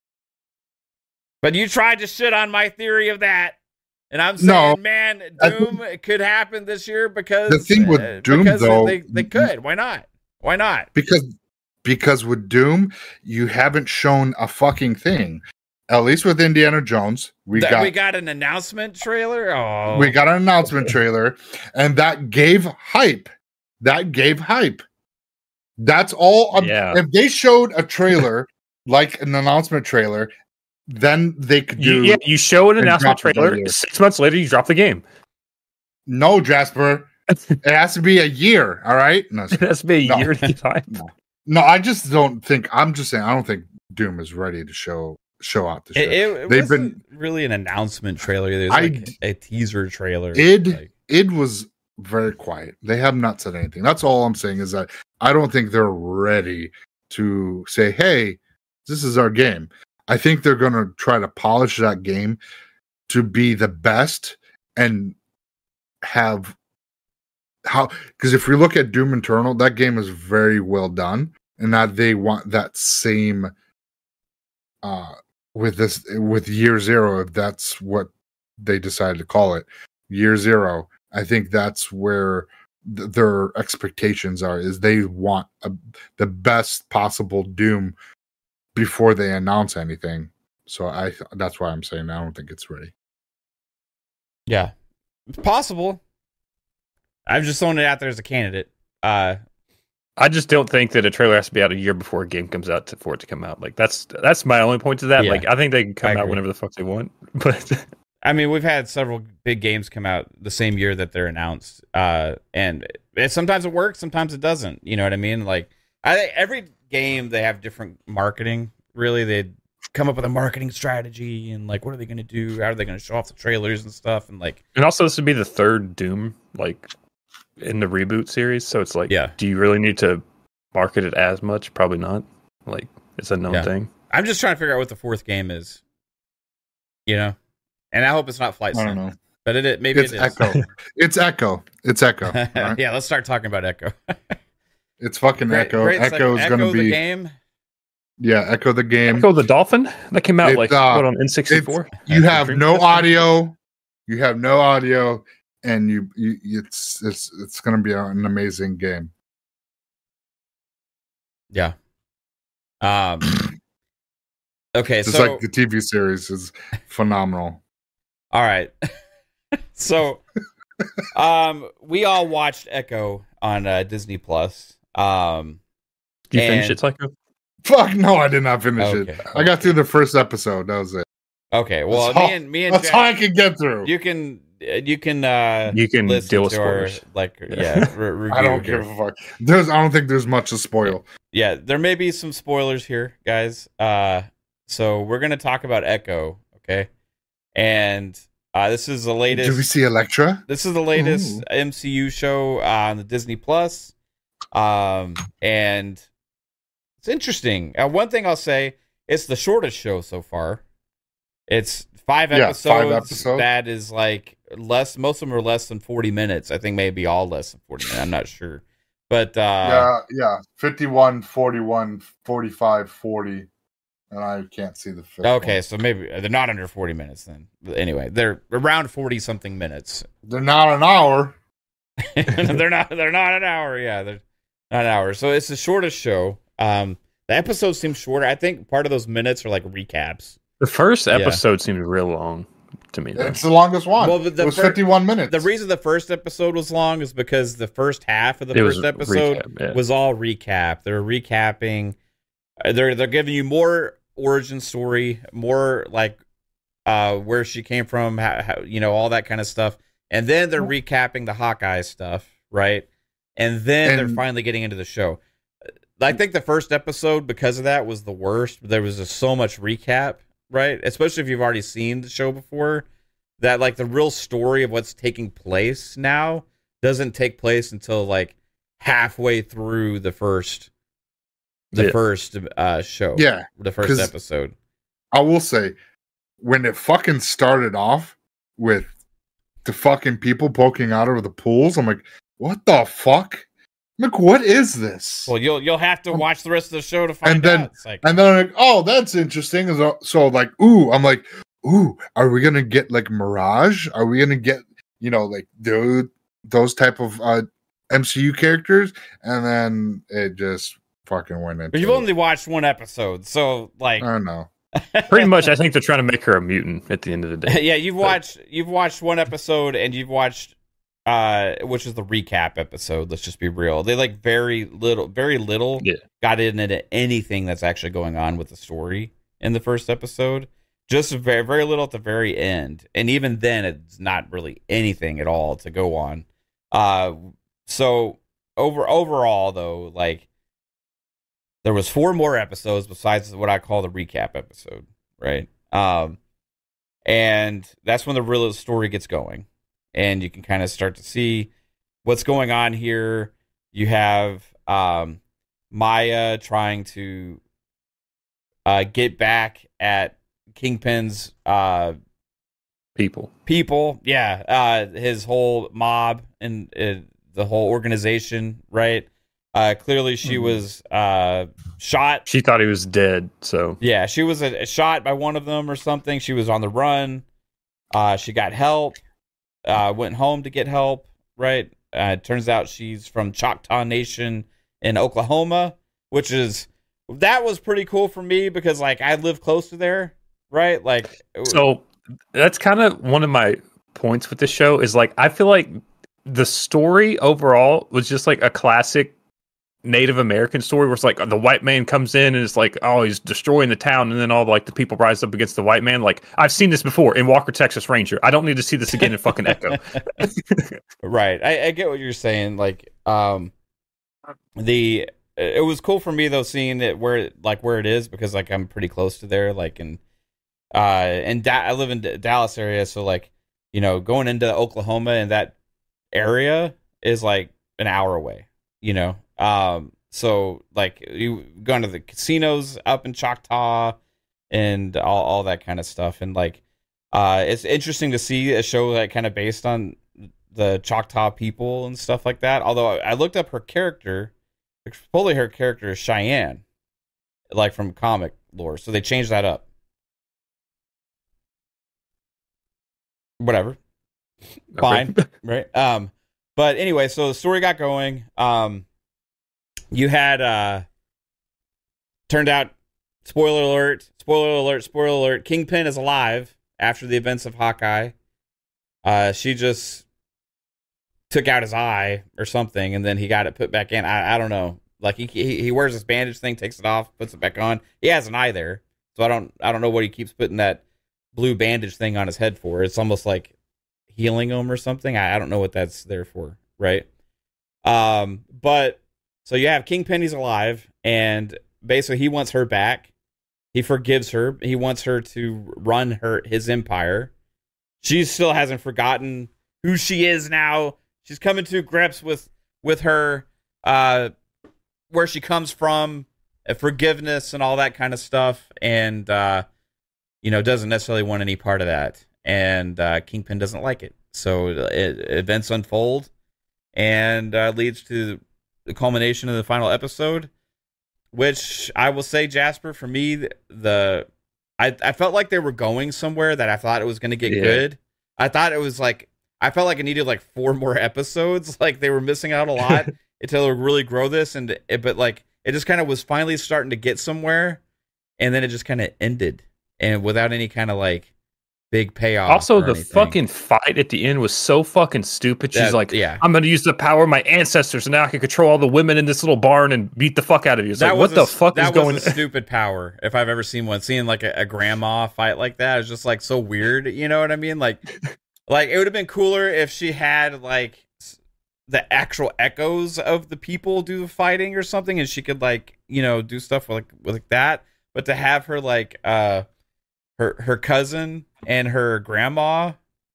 But you tried to shit on my theory of that. And I'm saying, No, man, I Doom could happen this year because The thing with uh, Doom, because though- they, they could. Why not? Why not? because because with Doom, you haven't shown a fucking thing. At least with Indiana Jones, we That got we got an announcement trailer. Oh, we got an announcement trailer, and that gave hype. That gave hype. That's all. um, Yeah. If they showed a trailer like an announcement trailer, then they could do. You, yeah, you show an and announcement drop it trailer. on you. Six months later, you drop the game. No, Jasper. It has to be a year. All right. No, It has to be a No. year at a time. no, I just don't think. I'm just saying. I don't think Doom is ready to show show out the show. It, it, it They've wasn't really an announcement trailer. There's I- like a teaser trailer. Id Like, Id was very quiet. They have not said anything. That's all I'm saying is that I don't think they're ready to say, "Hey, this is our game." I think they're going to try to polish that game to be the best and have how because if we look at Doom Eternal, that game is very well done, and that they want that same uh with this with Year Zero, if that's what they decided to call it, Year Zero. I think that's where th- their expectations are. Is they want a, the best possible Doom before they announce anything. So I that's why I'm saying I don't think it's ready. yeah, it's possible. I'm just throwing it out there as a candidate. Uh, I just don't think that a trailer has to be out a year before a game comes out to, for it to come out. Like that's that's my only point to that. Yeah, like I think they can I come out agree. whenever the fuck they want. But I mean, we've had several big games come out the same year that they're announced, uh, and it, sometimes it works, sometimes it doesn't. You know what I mean? Like, I think every game they have different marketing. Really, they come up with a marketing strategy and like, what are they going to do? How are they going to show off the trailers and stuff? And like, and also this would be the third Doom like in the reboot series. So it's like, Yeah. do you really need to market it as much? Probably not. Like it's a known Yeah. thing. I'm just trying to figure out what the fourth game is. You know, and I hope it's not Flight I Sim, don't know. but it, it maybe It's it is. Echo. It's Echo. It's Echo. all right? Yeah, let's start talking about Echo. It's fucking Great- Echo. great Echo is sec- going to Echo the be game. yeah. Echo the game. Echo the Dolphin that came out It's, like uh, what on N sixty-four. You have no Dreamcast? audio. You have no audio, and you, you it's it's it's going to be an amazing game. Yeah. Um. Okay, Just so like the T V series is phenomenal. all right. So, um, we all watched Echo on uh, Disney Plus. Um, Did you finish and- it, Psycho? Fuck no, I did not finish Okay, it. I got okay. through the first episode. That was it. Okay, well, That's all- me and me and That's Jack, all I can get through. you can you can uh You can listen deal with to our spoilers. like yeah re- review I don't here. give a fuck. There's, I don't think there's much to spoil. Yeah, there may be some spoilers here, guys. Uh, so we're gonna talk about Echo, okay? And uh, this is the latest. Did we see Elektra? This is the latest Ooh. M C U show on the Disney Plus. Um, and it's interesting. Uh, one thing I'll say, it's the shortest show so far. It's five Yeah, episodes. five episodes. That is like less. Most of them are less than forty minutes. I think maybe all less than forty minutes. I'm not sure, but uh, yeah, yeah. fifty-one, forty-one, forty-five, forty. And I can't see the fifth okay, one. so maybe they're not under forty minutes then. But anyway, they're around forty something minutes. They're not an hour. they're not. They're not an hour. Yeah, they're not an hour. So it's the shortest show. Um, the episodes seem shorter. I think part of those minutes are like recaps. The first Yeah. episode seemed real long to me. Though. It's the longest one. Well, but the it was fir- fifty-one minutes. The reason the first episode was long is because the first half of the It was first episode recap, yeah. was all recap. They're recapping. uh, They're they're giving you more origin story, more like uh, where she came from, how, how, you know, all that kind of stuff, and then they're recapping the Hawkeye stuff, right? And then And- they're finally getting into the show. I think the first episode, because of that, was the worst. There was just so much recap, right? Especially if you've already seen the show before. That like the real story of what's taking place now doesn't take place until like halfway through the first, the Yeah. first uh, show. Yeah, the first 'cause- episode. I will say, when it fucking started off with the fucking people poking out of the pools, I'm like, what the fuck? I'm like, what is this? Well, you'll you'll have to watch the rest of the show to find And then- out. It's like, And then I'm like, oh, that's interesting. So, so like, ooh, I'm like, ooh, are we gonna get like Mirage? Are we gonna get, you know, like those those type of uh, M C U characters? And then it just fucking went into. but you've only watched one episode, so like, I don't know. Pretty much, I think they're trying to make her a mutant at the end of the day. yeah, you've watched you've watched one episode, and you've watched uh, which is the recap episode. Let's just be real; they like very little, very little Yeah. got into anything that's actually going on with the story in the first episode. Just very, very little at the very end, and even then, it's not really anything at all to go on. Uh, so over overall, though, like there was four more episodes besides what I call the recap episode, right? Um, and that's when the real story gets going, and you can kind of start to see what's going on here. You have um, Maya trying to uh, get back at Kingpin's uh, People. people, yeah, uh, his whole mob and uh, the whole organization, right? Uh, clearly, she Mhm. was uh, shot. She thought he was dead, so Yeah, she was uh shot by one of them or something. She was on the run. Uh, she got help. Uh, went home to get help. Right. Uh, it turns out she's from Choctaw Nation in Oklahoma, which is that was pretty cool for me because like I live close to there. Right. Like so that's kind of one of my points with the show is like I feel like the story overall was just like a classic Native American story where it's like the white man comes in and it's like, oh, he's destroying the town, and then all like the people rise up against the white man. Like I've seen this before in Walker Texas Ranger. I don't need to see this again in fucking Echo. Right. I, I get what you're saying. Like, um, the it was cool for me though seeing it where like where it is because like I'm pretty close to there. Like in uh, and da- I live in D- Dallas area, so like you know going into Oklahoma and that area is like an hour away. You know, um, so like you going to the casinos up in Choctaw and all all that kind of stuff, and like uh, it's interesting to see a show that kind of based on the Choctaw people and stuff like that. Although I looked up her character, supposedly her character is Cheyenne, like from comic lore, so they changed that up. Whatever, fine, right? Um, but anyway, so the story got going. Um, you had uh, turned out, spoiler alert, spoiler alert, spoiler alert. Kingpin is alive after the events of Hawkeye. Uh, she just took out his eye or something, and then he got it put back in. I, I don't know. Like he he, he wears this bandage thing, takes it off, puts it back on. He has an eye there, so I don't I don't know what he keeps putting that blue bandage thing on his head for. It's almost like healing him or something. I, I don't know what that's there for, right? Um, but so you have Kingpin. He's alive, and basically he wants her back. He forgives her. He wants her to run her his empire. She still hasn't forgotten who she is now. She's coming to grips with with her, uh, where she comes from, uh, forgiveness and all that kind of stuff, and uh, you know, doesn't necessarily want any part of that. And uh, Kingpin doesn't like it. So it, events unfold, and uh, leads to the culmination of the final episode. Which I will say, Jasper, for me, the I, I felt like they were going somewhere that I thought it was going to get yeah. good. I thought it was like, I felt like it needed like four more episodes. Like they were missing out a lot until they really grow this. And it, but like, it just kind of was finally starting to get somewhere. And then it just kind of ended, and without any kind of like big payoff. Also, the anything. fucking fight at the end was so fucking stupid. She's that, like, yeah. I'm going to use the power of my ancestors, and now I can control all the women in this little barn and beat the fuck out of you. It's that like, what a, the fuck is going on? That was a stupid power, if I've ever seen one. Seeing like a, a grandma fight like that is just like so weird. You know what I mean? Like, like it would have been cooler if she had like the actual echoes of the people do the fighting or something, and she could like, you know, do stuff like like that. But to have her like uh her her cousin and her grandma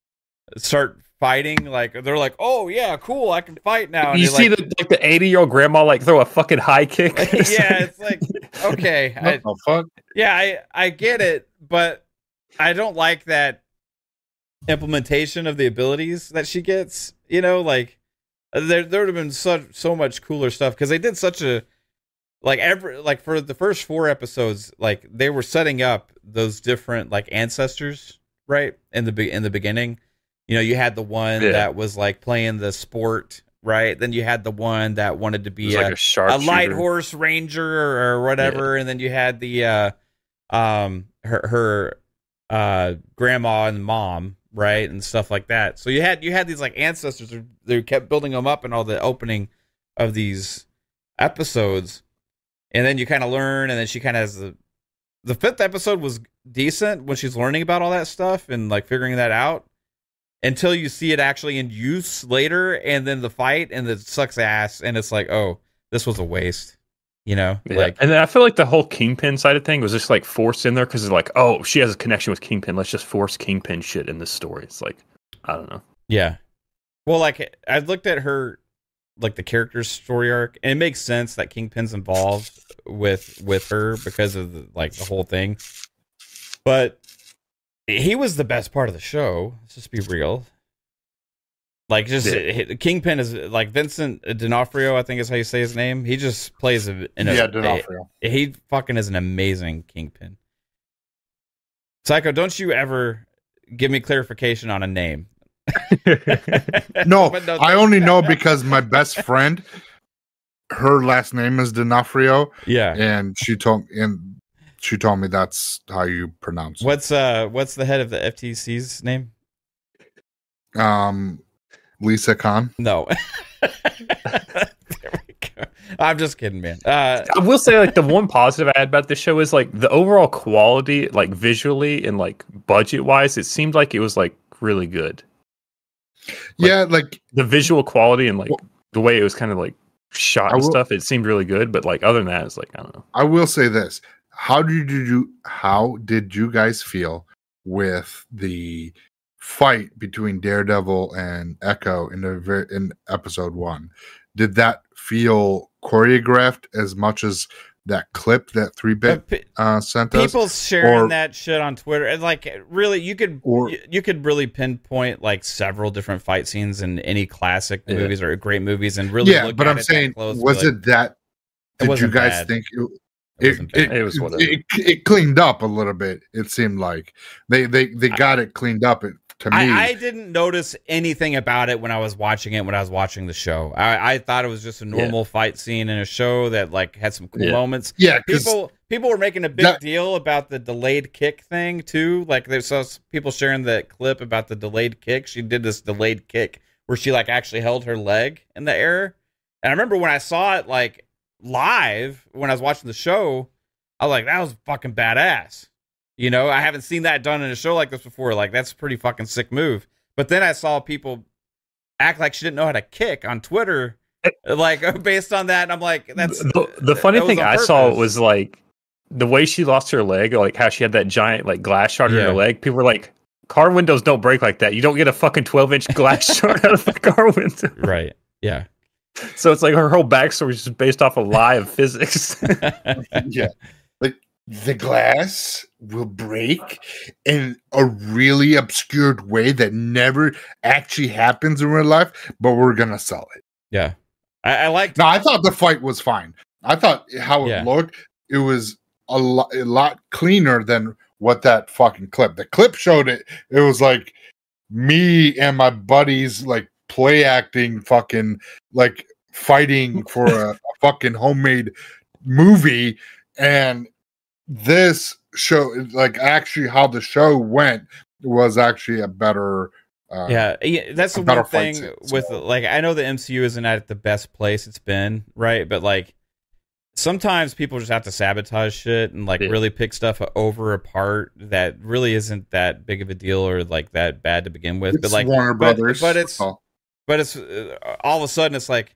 start fighting, like they're like, oh yeah, cool, I can fight now. And you see like, the like the eighty year old grandma like throw a fucking high kick. Yeah, it's like, okay, what I, the fuck? Yeah, I I get it, but I don't like that implementation of the abilities that she gets. You know, like there there would have been so so much cooler stuff, because they did such a like every like for the first four episodes, like they were setting up those different like ancestors, right? In the be- in the beginning, you know, you had the one yeah. that was like playing the sport, right? Then you had the one that wanted to be a, like a, a light horse ranger or, or whatever, yeah. and then you had the uh, um her her uh grandma and mom, right, and stuff like that. So you had you had these like ancestors. They kept building them up in all the opening of these episodes. And then you kind of learn, and then she kind of has the the fifth episode was decent when she's learning about all that stuff and like figuring that out, until you see it actually in use later, and then the fight, and it sucks ass, and it's like, oh, this was a waste, you know? Yeah. Like, and then I feel like the whole Kingpin side of thing was just like forced in there, because it's like, oh, she has a connection with Kingpin, let's just force Kingpin shit in this story. It's like, I don't know. Yeah. Well, like I looked at her, like the character's story arc, and it makes sense that Kingpin's involved with with her because of the, like the whole thing. But he was the best part of the show. Let's just be real. Like, just yeah. Kingpin is like Vincent D'Onofrio, I think is how you say his name. He just plays a, in a yeah D'Onofrio. A, he fucking is an amazing Kingpin. Psycho, don't you ever give me clarification on a name? no, no I only know because my best friend, her last name is D'Onofrio. Yeah, and she told and she told me that's how you pronounce it. What's uh what's the head of the F T C's name? Um, Lisa Khan. No. There we go. I'm just kidding, man. Uh, I will say, like, the one positive I had about this show is like the overall quality, like visually and like budget wise, it seemed like it was like really good. Like, yeah, like the visual quality and like well, the way it was kind of like shot and will, stuff, it seemed really good. But like other than that, it's like, I don't know. I will say this: how did you how did you guys feel with the fight between Daredevil and Echo in the in episode one? Did that feel choreographed as much as that clip that three bit uh, sent us? People sharing or, that shit on Twitter, and like really, you could or, you, you could really pinpoint like several different fight scenes in any classic yeah. movies or great movies, and really yeah. Look but at I'm it saying, close, was like, it that? Did it you guys bad. think it? It, it, it, it was whatever. It, it, it cleaned up a little bit. It seemed like they they they got I, it cleaned up. It, to me, I, I didn't notice anything about it when I was watching it. When I was watching the show, I, I thought it was just a normal yeah. fight scene in a show that like had some cool yeah. moments. Yeah, people people were making a big that, deal about the delayed kick thing too. Like there's so people sharing that clip about the delayed kick. She did this delayed kick where she like actually held her leg in the air. And I remember when I saw it, like live when I was watching the show, I was like, that was fucking badass. You know, I haven't seen that done in a show like this before. Like, that's a pretty fucking sick move. But then I saw people act like she didn't know how to kick on Twitter, like based on that. And I'm like, that's the, the funny thing I saw was like the way she lost her leg, like how she had that giant like glass shard Yeah. in her leg. People were like, car windows don't break like that. You don't get a fucking twelve inch glass shard out of the car window. right. Yeah. So it's like her whole backstory is just based off a lie of physics. Yeah. Like the glass will break in a really obscured way that never actually happens in real life, but we're gonna sell it. Yeah. I, I liked. No, I thought the fight was fine. I thought how it Yeah. looked, it was a lot, a lot cleaner than what that fucking clip. The clip showed it. It was like me and my buddies like play acting, fucking like fighting for a, a fucking homemade movie, and this show, like actually how the show went, was actually a better. Uh, Yeah, yeah, that's the a better one fight thing scene, with so. like I know the M C U isn't at the best place it's been, right? But like sometimes people just have to sabotage shit and like Yeah. really pick stuff over apart that really isn't that big of a deal or like that bad to begin with. It's but like Warner but- Brothers, but it's oh. but it's uh, all of a sudden it's like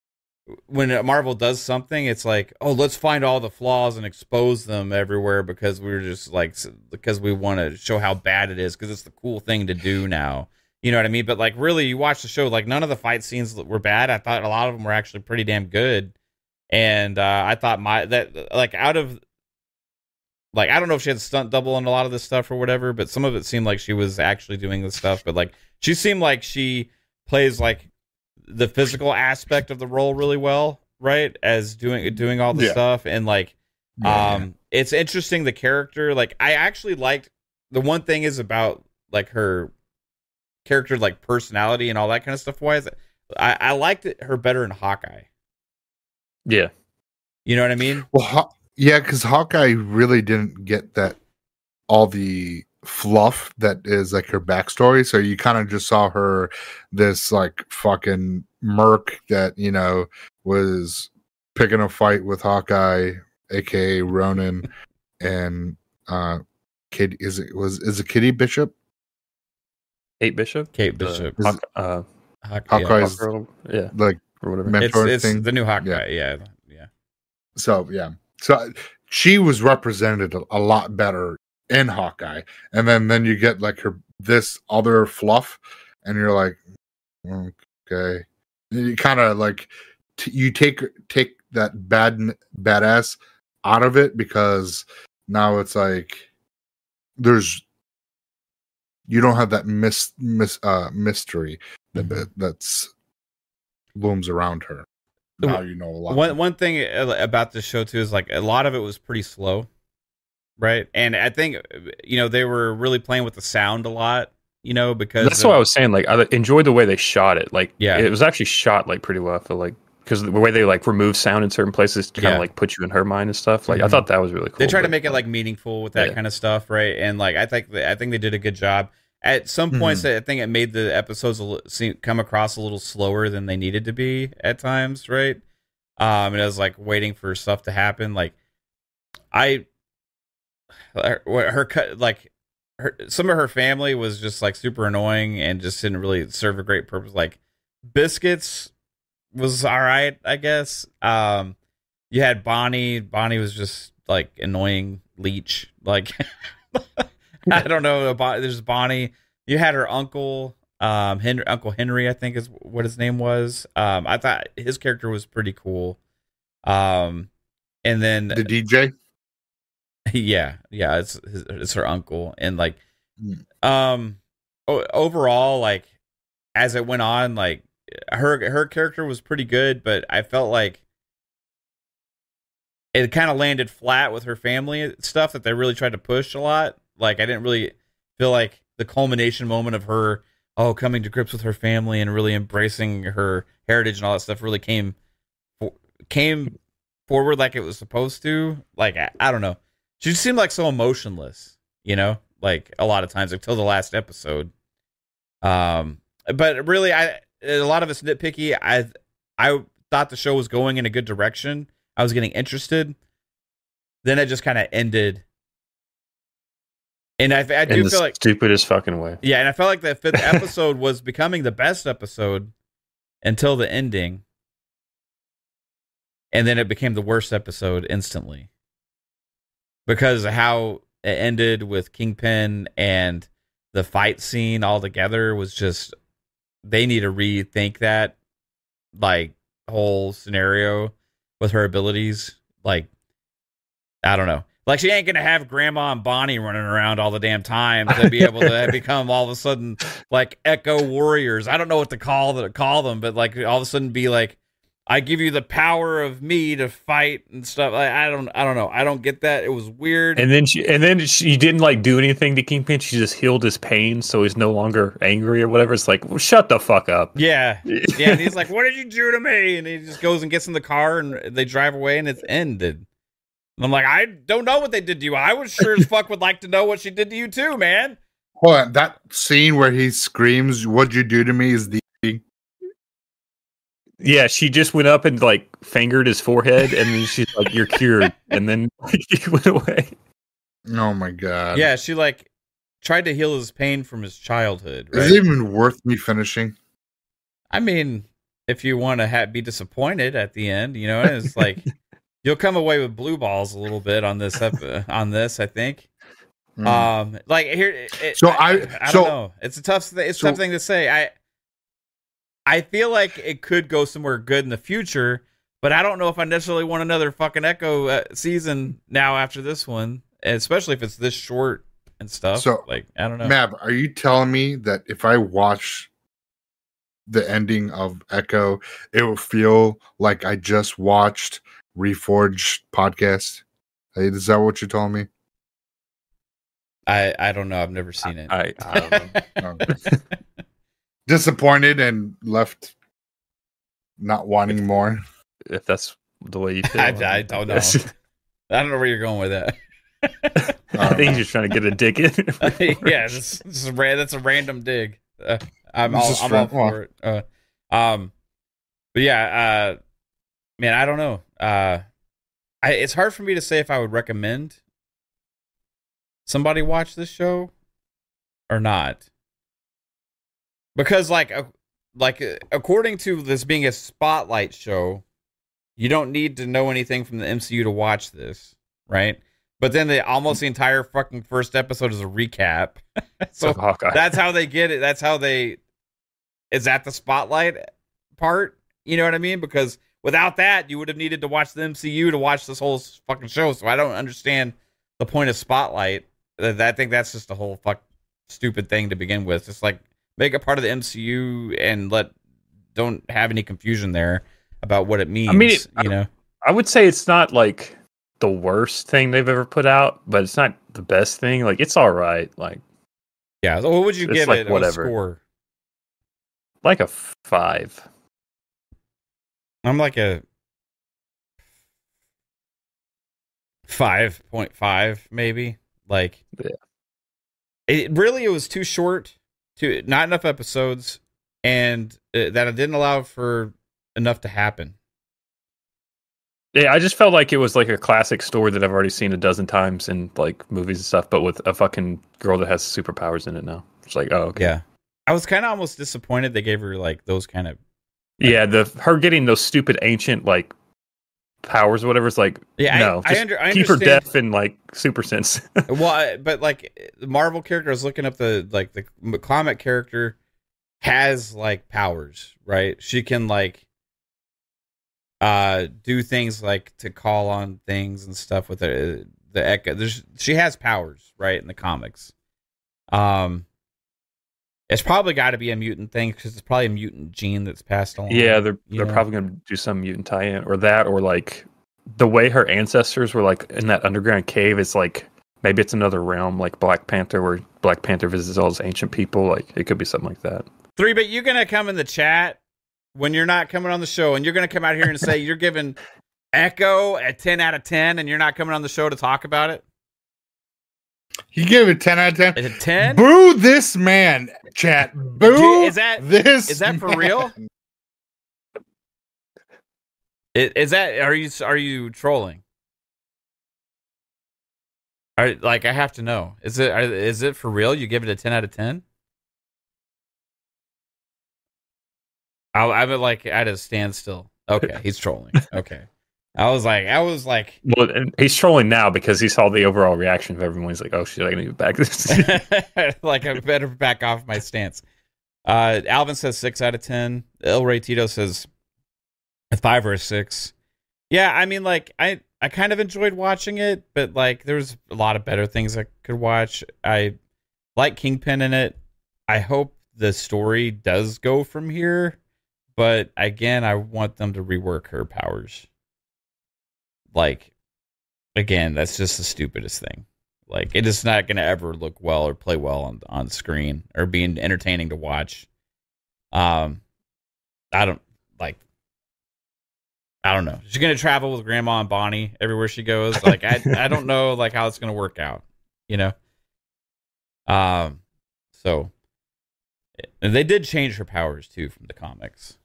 when Marvel does something, it's like, oh, let's find all the flaws and expose them everywhere because we're just like because we want to show how bad it is because it's the cool thing to do now. You know what I mean? But like, really, you watch the show, like none of the fight scenes were bad. I thought a lot of them were actually pretty damn good, and uh, I thought my that like out of like I don't know if she had a stunt double on a lot of this stuff or whatever, but some of it seemed like she was actually doing this stuff. But like, she seemed like she plays like the physical aspect of the role really well, right? As doing doing all the Yeah. stuff and like. Yeah, um it's interesting, the character, like I actually liked the one thing is about like her character, like personality and all that kind of stuff wise, I, I liked it, her better in Hawkeye. Yeah. You know what I mean? Well, Haw- yeah, because Hawkeye really didn't get that all the fluff that is like her backstory. So you kind of just saw her this like fucking merc that you know was picking a fight with Hawkeye, aka Ronan, and uh, Kid is it was is it Kitty Bishop? Kate Bishop? Kate The Bishop. Hawk- uh, Hawkeye, yeah. Hawkeye's Hawkgirl? Yeah. like Or whatever. Men- It's, mentor it's thing. the new Hawkeye, yeah. yeah. So yeah, so she was represented a, a lot better in Hawkeye, and then then you get like her this other fluff, and you're like, okay, you kind of like t- you take take that bad badass out of it because now it's like there's you don't have that mis, mis uh mystery that Mhm. that's looms around her. Now you know a lot. One one thing about this show too is like a lot of it was pretty slow, right? And I think you know they were really playing with the sound a lot, you know, because That's of- what I was saying. Like, I enjoyed the way they shot it. Like, Yeah. it was actually shot like pretty well. I feel like because the way they like remove sound in certain places to kind Yeah. of like put you in her mind and stuff. Like, I Mhm. thought that was really cool. They try to but, make it like, like meaningful with that Yeah. kind of stuff, right? And like I think I think they did a good job. At some points, I think it made the episodes a li- seem, come across a little slower than they needed to be at times, right? Um, and it was like waiting for stuff to happen. Like I, her, her cut like her some of her family was just like super annoying and just didn't really serve a great purpose. Like Biscuits was all right, I guess. Um, you had Bonnie. Bonnie was just like annoying leech. Like I don't know about. There's Bonnie. You had her uncle, um, Henry, Uncle Henry, I think is what his name was. Um, I thought his character was pretty cool. Um, and then The D J. yeah, yeah, it's his, it's her uncle, and like, Mm. um, o- overall, like as it went on, like her her character was pretty good, but I felt like it kind of landed flat with her family stuff that they really tried to push a lot. Like I didn't really feel like the culmination moment of her oh coming to grips with her family and really embracing her heritage and all that stuff really came came forward like it was supposed to. Like I, I don't know, she just seemed like so emotionless, you know, like a lot of times until the last episode. Um, but really, I a lot of it's nitpicky. I I thought the show was going in a good direction. I was getting interested. Then it just kind of ended. And I, I do In the feel like stupidest fucking way. Yeah, and I felt like the fifth episode was becoming the best episode until the ending. And then it became the worst episode instantly. Because of how it ended with Kingpin and the fight scene all together was just, they need to rethink that, like, whole scenario with her abilities. Like, I don't know. Like, she ain't going to have Grandma and Bonnie running around all the damn time to be able to become all of a sudden, like, Echo Warriors. I don't know what to call, the, call them, but, like, all of a sudden be like, I give you the power of me to fight and stuff. Like, I don't I don't know. I don't get that. It was weird. And then she and then she didn't, like, do anything to Kingpin. She just healed his pain, so he's no longer angry or whatever. It's like, well, shut the fuck up. Yeah. Yeah, and he's like, what did you do to me? And he just goes and gets in the car, and they drive away, and it's ended. And I'm like, I don't know what they did to you. I would sure as fuck would like to know what she did to you too, man. Hold on, that scene where he screams, "What'd you do to me?" is the Yeah, she just went up and, like, fingered his forehead, and then she's like, "You're cured," and then he went away. Oh my god! Yeah, she like tried to heal his pain from his childhood. Right? Is it even worth me finishing? I mean, if you want to ha- be disappointed at the end, you know, it's like you'll come away with blue balls a little bit on this ep- on this. I think. Mm. Um, like here, it, So I, I- I so- don't know. It's a tough. Th- it's a so- tough thing to say. I. I feel like it could go somewhere good in the future, but I don't know if I necessarily want another fucking Echo uh, season now after this one, especially if it's this short and stuff. So, like, I don't know. Mav, are you telling me that if I watch the ending of Echo, it will feel like I just watched Reforged podcast? Hey, is that what you're telling me? I, I don't know. I've never seen it. I, I don't know. Okay. Disappointed and left not wanting more. If that's the way you feel. I, I don't know. I don't know where you're going with that. I think he's just trying to get a dig in. Yeah, this, this is ra- that's a random dig. Uh, I'm all, This is I'm all fun. for it. Uh, um, but yeah, uh, man, I don't know. Uh, I, it's hard for me to say if I would recommend somebody watch this show or not, because like, uh, like uh, according to this being a spotlight show, you don't need to know anything from the M C U to watch this, right? But then the almost the entire fucking first episode is a recap. So Hawkeye. that's how they get it. That's how they is that the spotlight part. You know what I mean? Because without that, you would have needed to watch the M C U to watch this whole fucking show. So I don't understand the point of spotlight. I think that's just a whole fuck stupid thing to begin with. Just like make it part of the M C U and let don't have any confusion there about what it means. I mean, it, you know, I would say it's not like the worst thing they've ever put out, but it's not the best thing. Like, it's all right. Like, yeah. So what would you It's give like it? whatever. A score? like a five. I'm like a five point five, maybe. Like, Yeah. it really it was too short, too not enough episodes, and uh, that it didn't allow for enough to happen. Yeah, I just felt like it was like a classic story that I've already seen a dozen times in like movies and stuff, but with a fucking girl that has superpowers in it now. It's like, oh, okay. Yeah, I was kind of almost disappointed they gave her like those kind of Yeah, the her getting those stupid ancient like powers or whatever is like, yeah. no, I, I, just under, I keep her understand. deaf and like super sense. Well, I- but like the Marvel character, I was looking up the like the comic character has like powers, right? She can like uh do things like to call on things and stuff with the the Echo. There's she has powers, right, in the comics. Um, it's probably got to be a mutant thing because it's probably a mutant gene that's passed along. Yeah, they're you they're know? probably gonna do some mutant tie-in or that, or like the way her ancestors were like in that underground cave is like maybe it's another realm like Black Panther where Black Panther visits all those ancient people. Like it could be something like that. Three, but you're gonna come in the chat when you're not coming on the show, and you're gonna come out here and say you're giving Echo a ten out of ten, and you're not coming on the show to talk about it. He gave it ten out of ten. Is it ten? Boo this man, chat. Boo Dude, is that- this is that for man. real? Is, is that are you are you trolling? Are, like I have to know. Is it are, is it for real? You give it a ten out of ten? I I'm like at a standstill. Okay, he's trolling. Okay. I was like, I was like, well, and he's trolling now because he saw the overall reaction of everyone. He's like, "Oh shit, I gotta get back this." like I better back off my stance. Uh, Alvin says six out of ten. El Rey Tito says a five or a six. Yeah, I mean, like I, I kind of enjoyed watching it, but like there's a lot of better things I could watch. I like Kingpin in it. I hope the story does go from here, but again, I want them to rework her powers. Like, again, that's just the stupidest thing. Like, it is not going to ever look well or play well on on screen or be entertaining to watch. Um, I don't like. I don't know. She's going to travel with Grandma and Bonnie everywhere she goes. Like, I I don't know like how it's going to work out. You know. Um, so and they did change her powers too from the comics.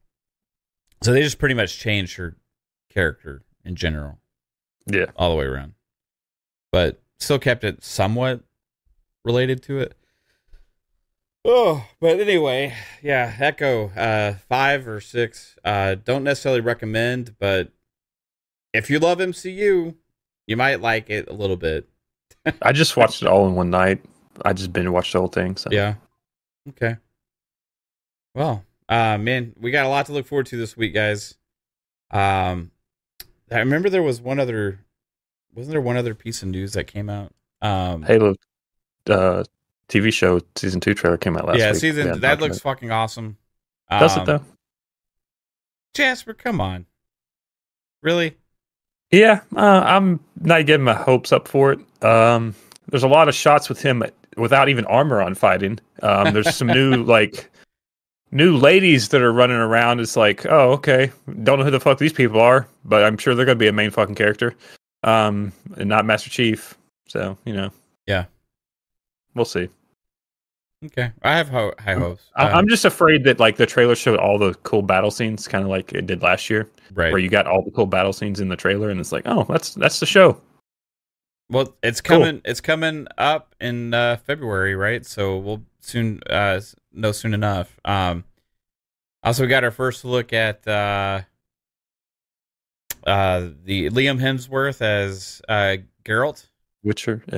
So they just pretty much changed her character in general. Yeah. All the way around. But still kept it somewhat related to it. Oh, but anyway, yeah, Echo, uh, five or six. Uh, don't necessarily recommend, but if you love M C U, you might like it a little bit. I just watched it all in one night. I just binge watched the whole thing. So yeah. Okay. Well, uh, man, we got a lot to look forward to this week, guys. Um, I remember there was one other, wasn't there one other piece of news that came out? Um, Halo uh, T V show season two trailer came out last yeah, week. season Yeah, that looks fucking awesome. Does um, it though? Jasper, come on, really? Yeah, uh, I'm not getting my hopes up for it. Um, there's a lot of shots with him without even armor on fighting. Um, there's some new like new ladies that are running around. It's like, oh, okay, don't know who the fuck these people are, but I'm sure they're gonna be a main fucking character, um, and not Master Chief. So you know, yeah, we'll see. Okay, I have ho- high hopes. I- Um, I'm just afraid that like the trailer showed all the cool battle scenes, kind of like it did last year, right. where you got all the cool battle scenes in the trailer, and it's like, oh, that's that's the show. Well, it's Cool. coming. It's coming up in uh, February, right? So we'll soon uh, know soon enough. Um, also, we got our first look at uh, uh, the Liam Hemsworth as uh, Geralt. Witcher, yeah.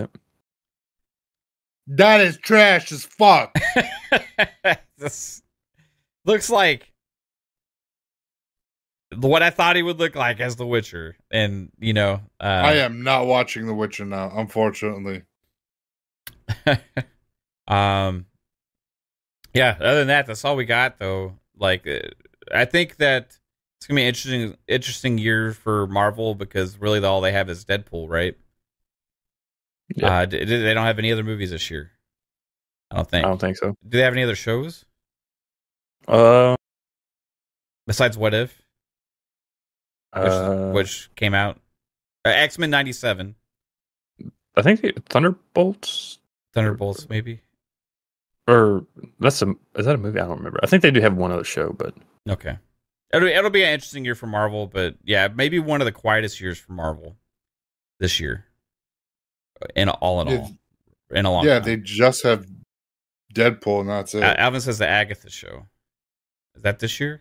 That is trash as fuck. This looks like what I thought he would look like as The Witcher, and you know, uh, I am not watching The Witcher now, unfortunately. um, yeah. Other than that, that's all we got, though. Like, uh, I think that it's gonna be an interesting, interesting year for Marvel because really all they have is Deadpool, right? Yeah. Uh, d- d- they don't have any other movies this year. I don't think. I don't think so. Do they have any other shows Uh, besides What If, which, uh, which came out? Uh, X-Men ninety-seven, I think it- Thunderbolts, Thunderbolts, maybe. or that's a is that a movie? I don't remember. I think they do have one other show, but Okay, it'll it'll be an interesting year for Marvel, but yeah, maybe one of the quietest years for Marvel this year. In all in Yeah. all, in a long Yeah, time. they just have Deadpool, and that's it. Uh, Alvin says the Agatha show. Is that this year?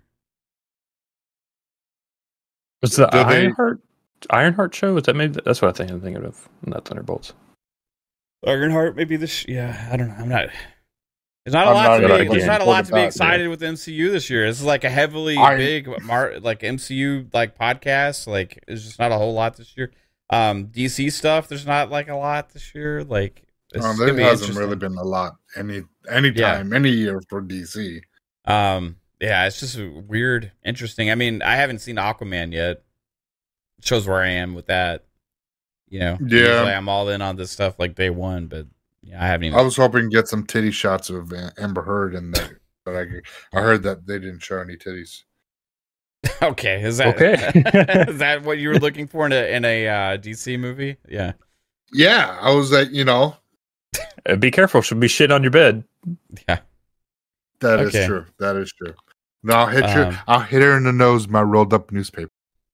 was the Do they- Ironheart Ironheart show? Is that maybe that's what I think I'm thinking of? Not Thunderbolts. Ironheart, maybe this. Yeah, I don't know. I'm not. There's not a I'm lot not to even be. There's looking not a for lot the to be dot, excited with M C U this year. This is like a heavily I- big mar- like M C U like podcast. Like it's just not a whole lot this year. Um, D C stuff. There's not like a lot this year. Like it's Um, gonna there be hasn't interesting. really been a lot any any time, any year for D C. Um, yeah, it's just weird, interesting. I mean, I haven't seen Aquaman yet. It shows where I am with that. You know, Yeah. usually I'm all in on this stuff like day one, but yeah, I haven't even. I was hoping to get some titty shots of uh, Amber Heard in there, but I I heard that they didn't show any titties. Okay, is that Okay. is that what you were looking for in a in a uh, D C movie? Yeah, Yeah, I was like, you know, Uh, be careful, she'll be shit on your bed. yeah. that is Okay. true. That is true. No, I'll hit you. Um, I'll hit her in the nose with my rolled up newspaper.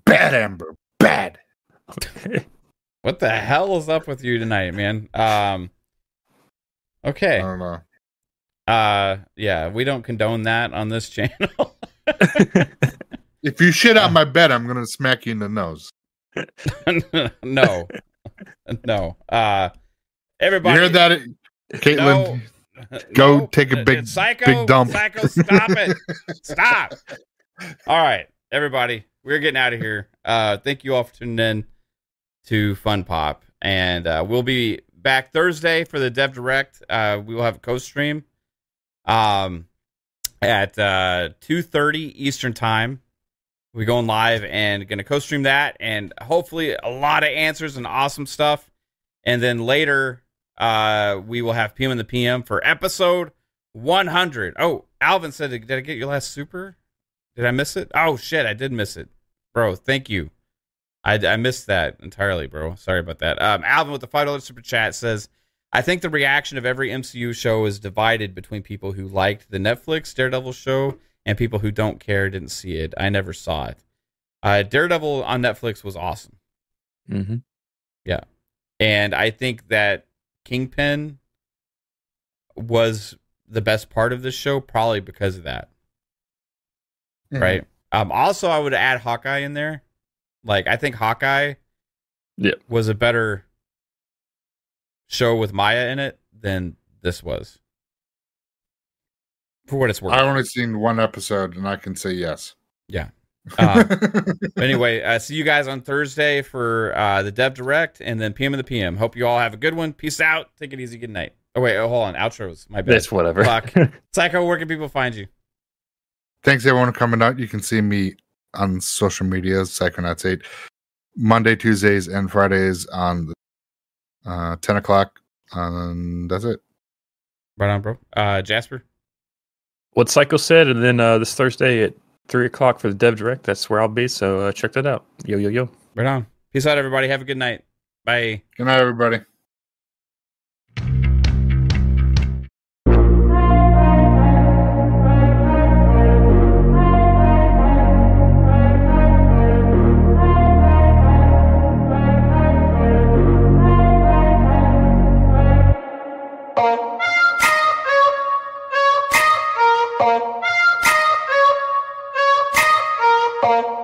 Bad, Amber. Bad. What the hell is up with you tonight, man? Um. Okay. I don't know. Uh. Yeah, we don't condone that on this channel. If you shit on my bed, I'm gonna smack you in the nose. No. No. Uh. Everybody. You heard that, Caitlin? No. Go No. take a big, Psycho, big dump. Psycho, stop it. Stop. All right, everybody. We're getting out of here. Uh, thank you all for tuning in to Fun Pop. And uh, we'll be back Thursday for the Dev Direct. Uh, we will have a co-stream um, at uh, two thirty Eastern Time. We're going live and going to co-stream that. And hopefully a lot of answers and awesome stuff. And then later, uh, we will have P M in the P M for episode one hundred. Oh, Alvin said, did I get your last super? Did I miss it? Oh, shit, I did miss it. Bro, thank you. I, I missed that entirely, bro. Sorry about that. Um, Alvin with the five dollars super chat says, I think the reaction of every M C U show is divided between people who liked the Netflix Daredevil show and people who don't care, didn't see it. I never saw it. Uh, Daredevil on Netflix was awesome. Mm-hmm. Yeah. And I think that Kingpin was the best part of this show, probably because of that. Mhm. Right? Um, also, I would add Hawkeye in there. Like, I think Hawkeye Yeah. was a better show with Maya in it than this was. For what it's worth. I only seen one episode, and I can say yes. Yeah. Uh, anyway, uh, see you guys on Thursday for uh, the Dev Direct and then P M of the P M. Hope you all have a good one. Peace out. Take it easy. Good night. Oh, wait. Oh, hold on. Outros. My bad. That's whatever. Fuck. Psycho, where can people find you? Thanks everyone for coming out. You can see me on social media, Psychonauts eight, Monday, Tuesdays, and Fridays on uh, ten o'clock. And that's it. Right on, bro. Uh, Jasper? What Psycho said, and then uh, this Thursday at three o'clock for the Dev Direct. That's where I'll be, so uh, check that out. Yo, yo, yo. Right on. Peace out, everybody. Have a good night. Bye. Good night, everybody. Bye.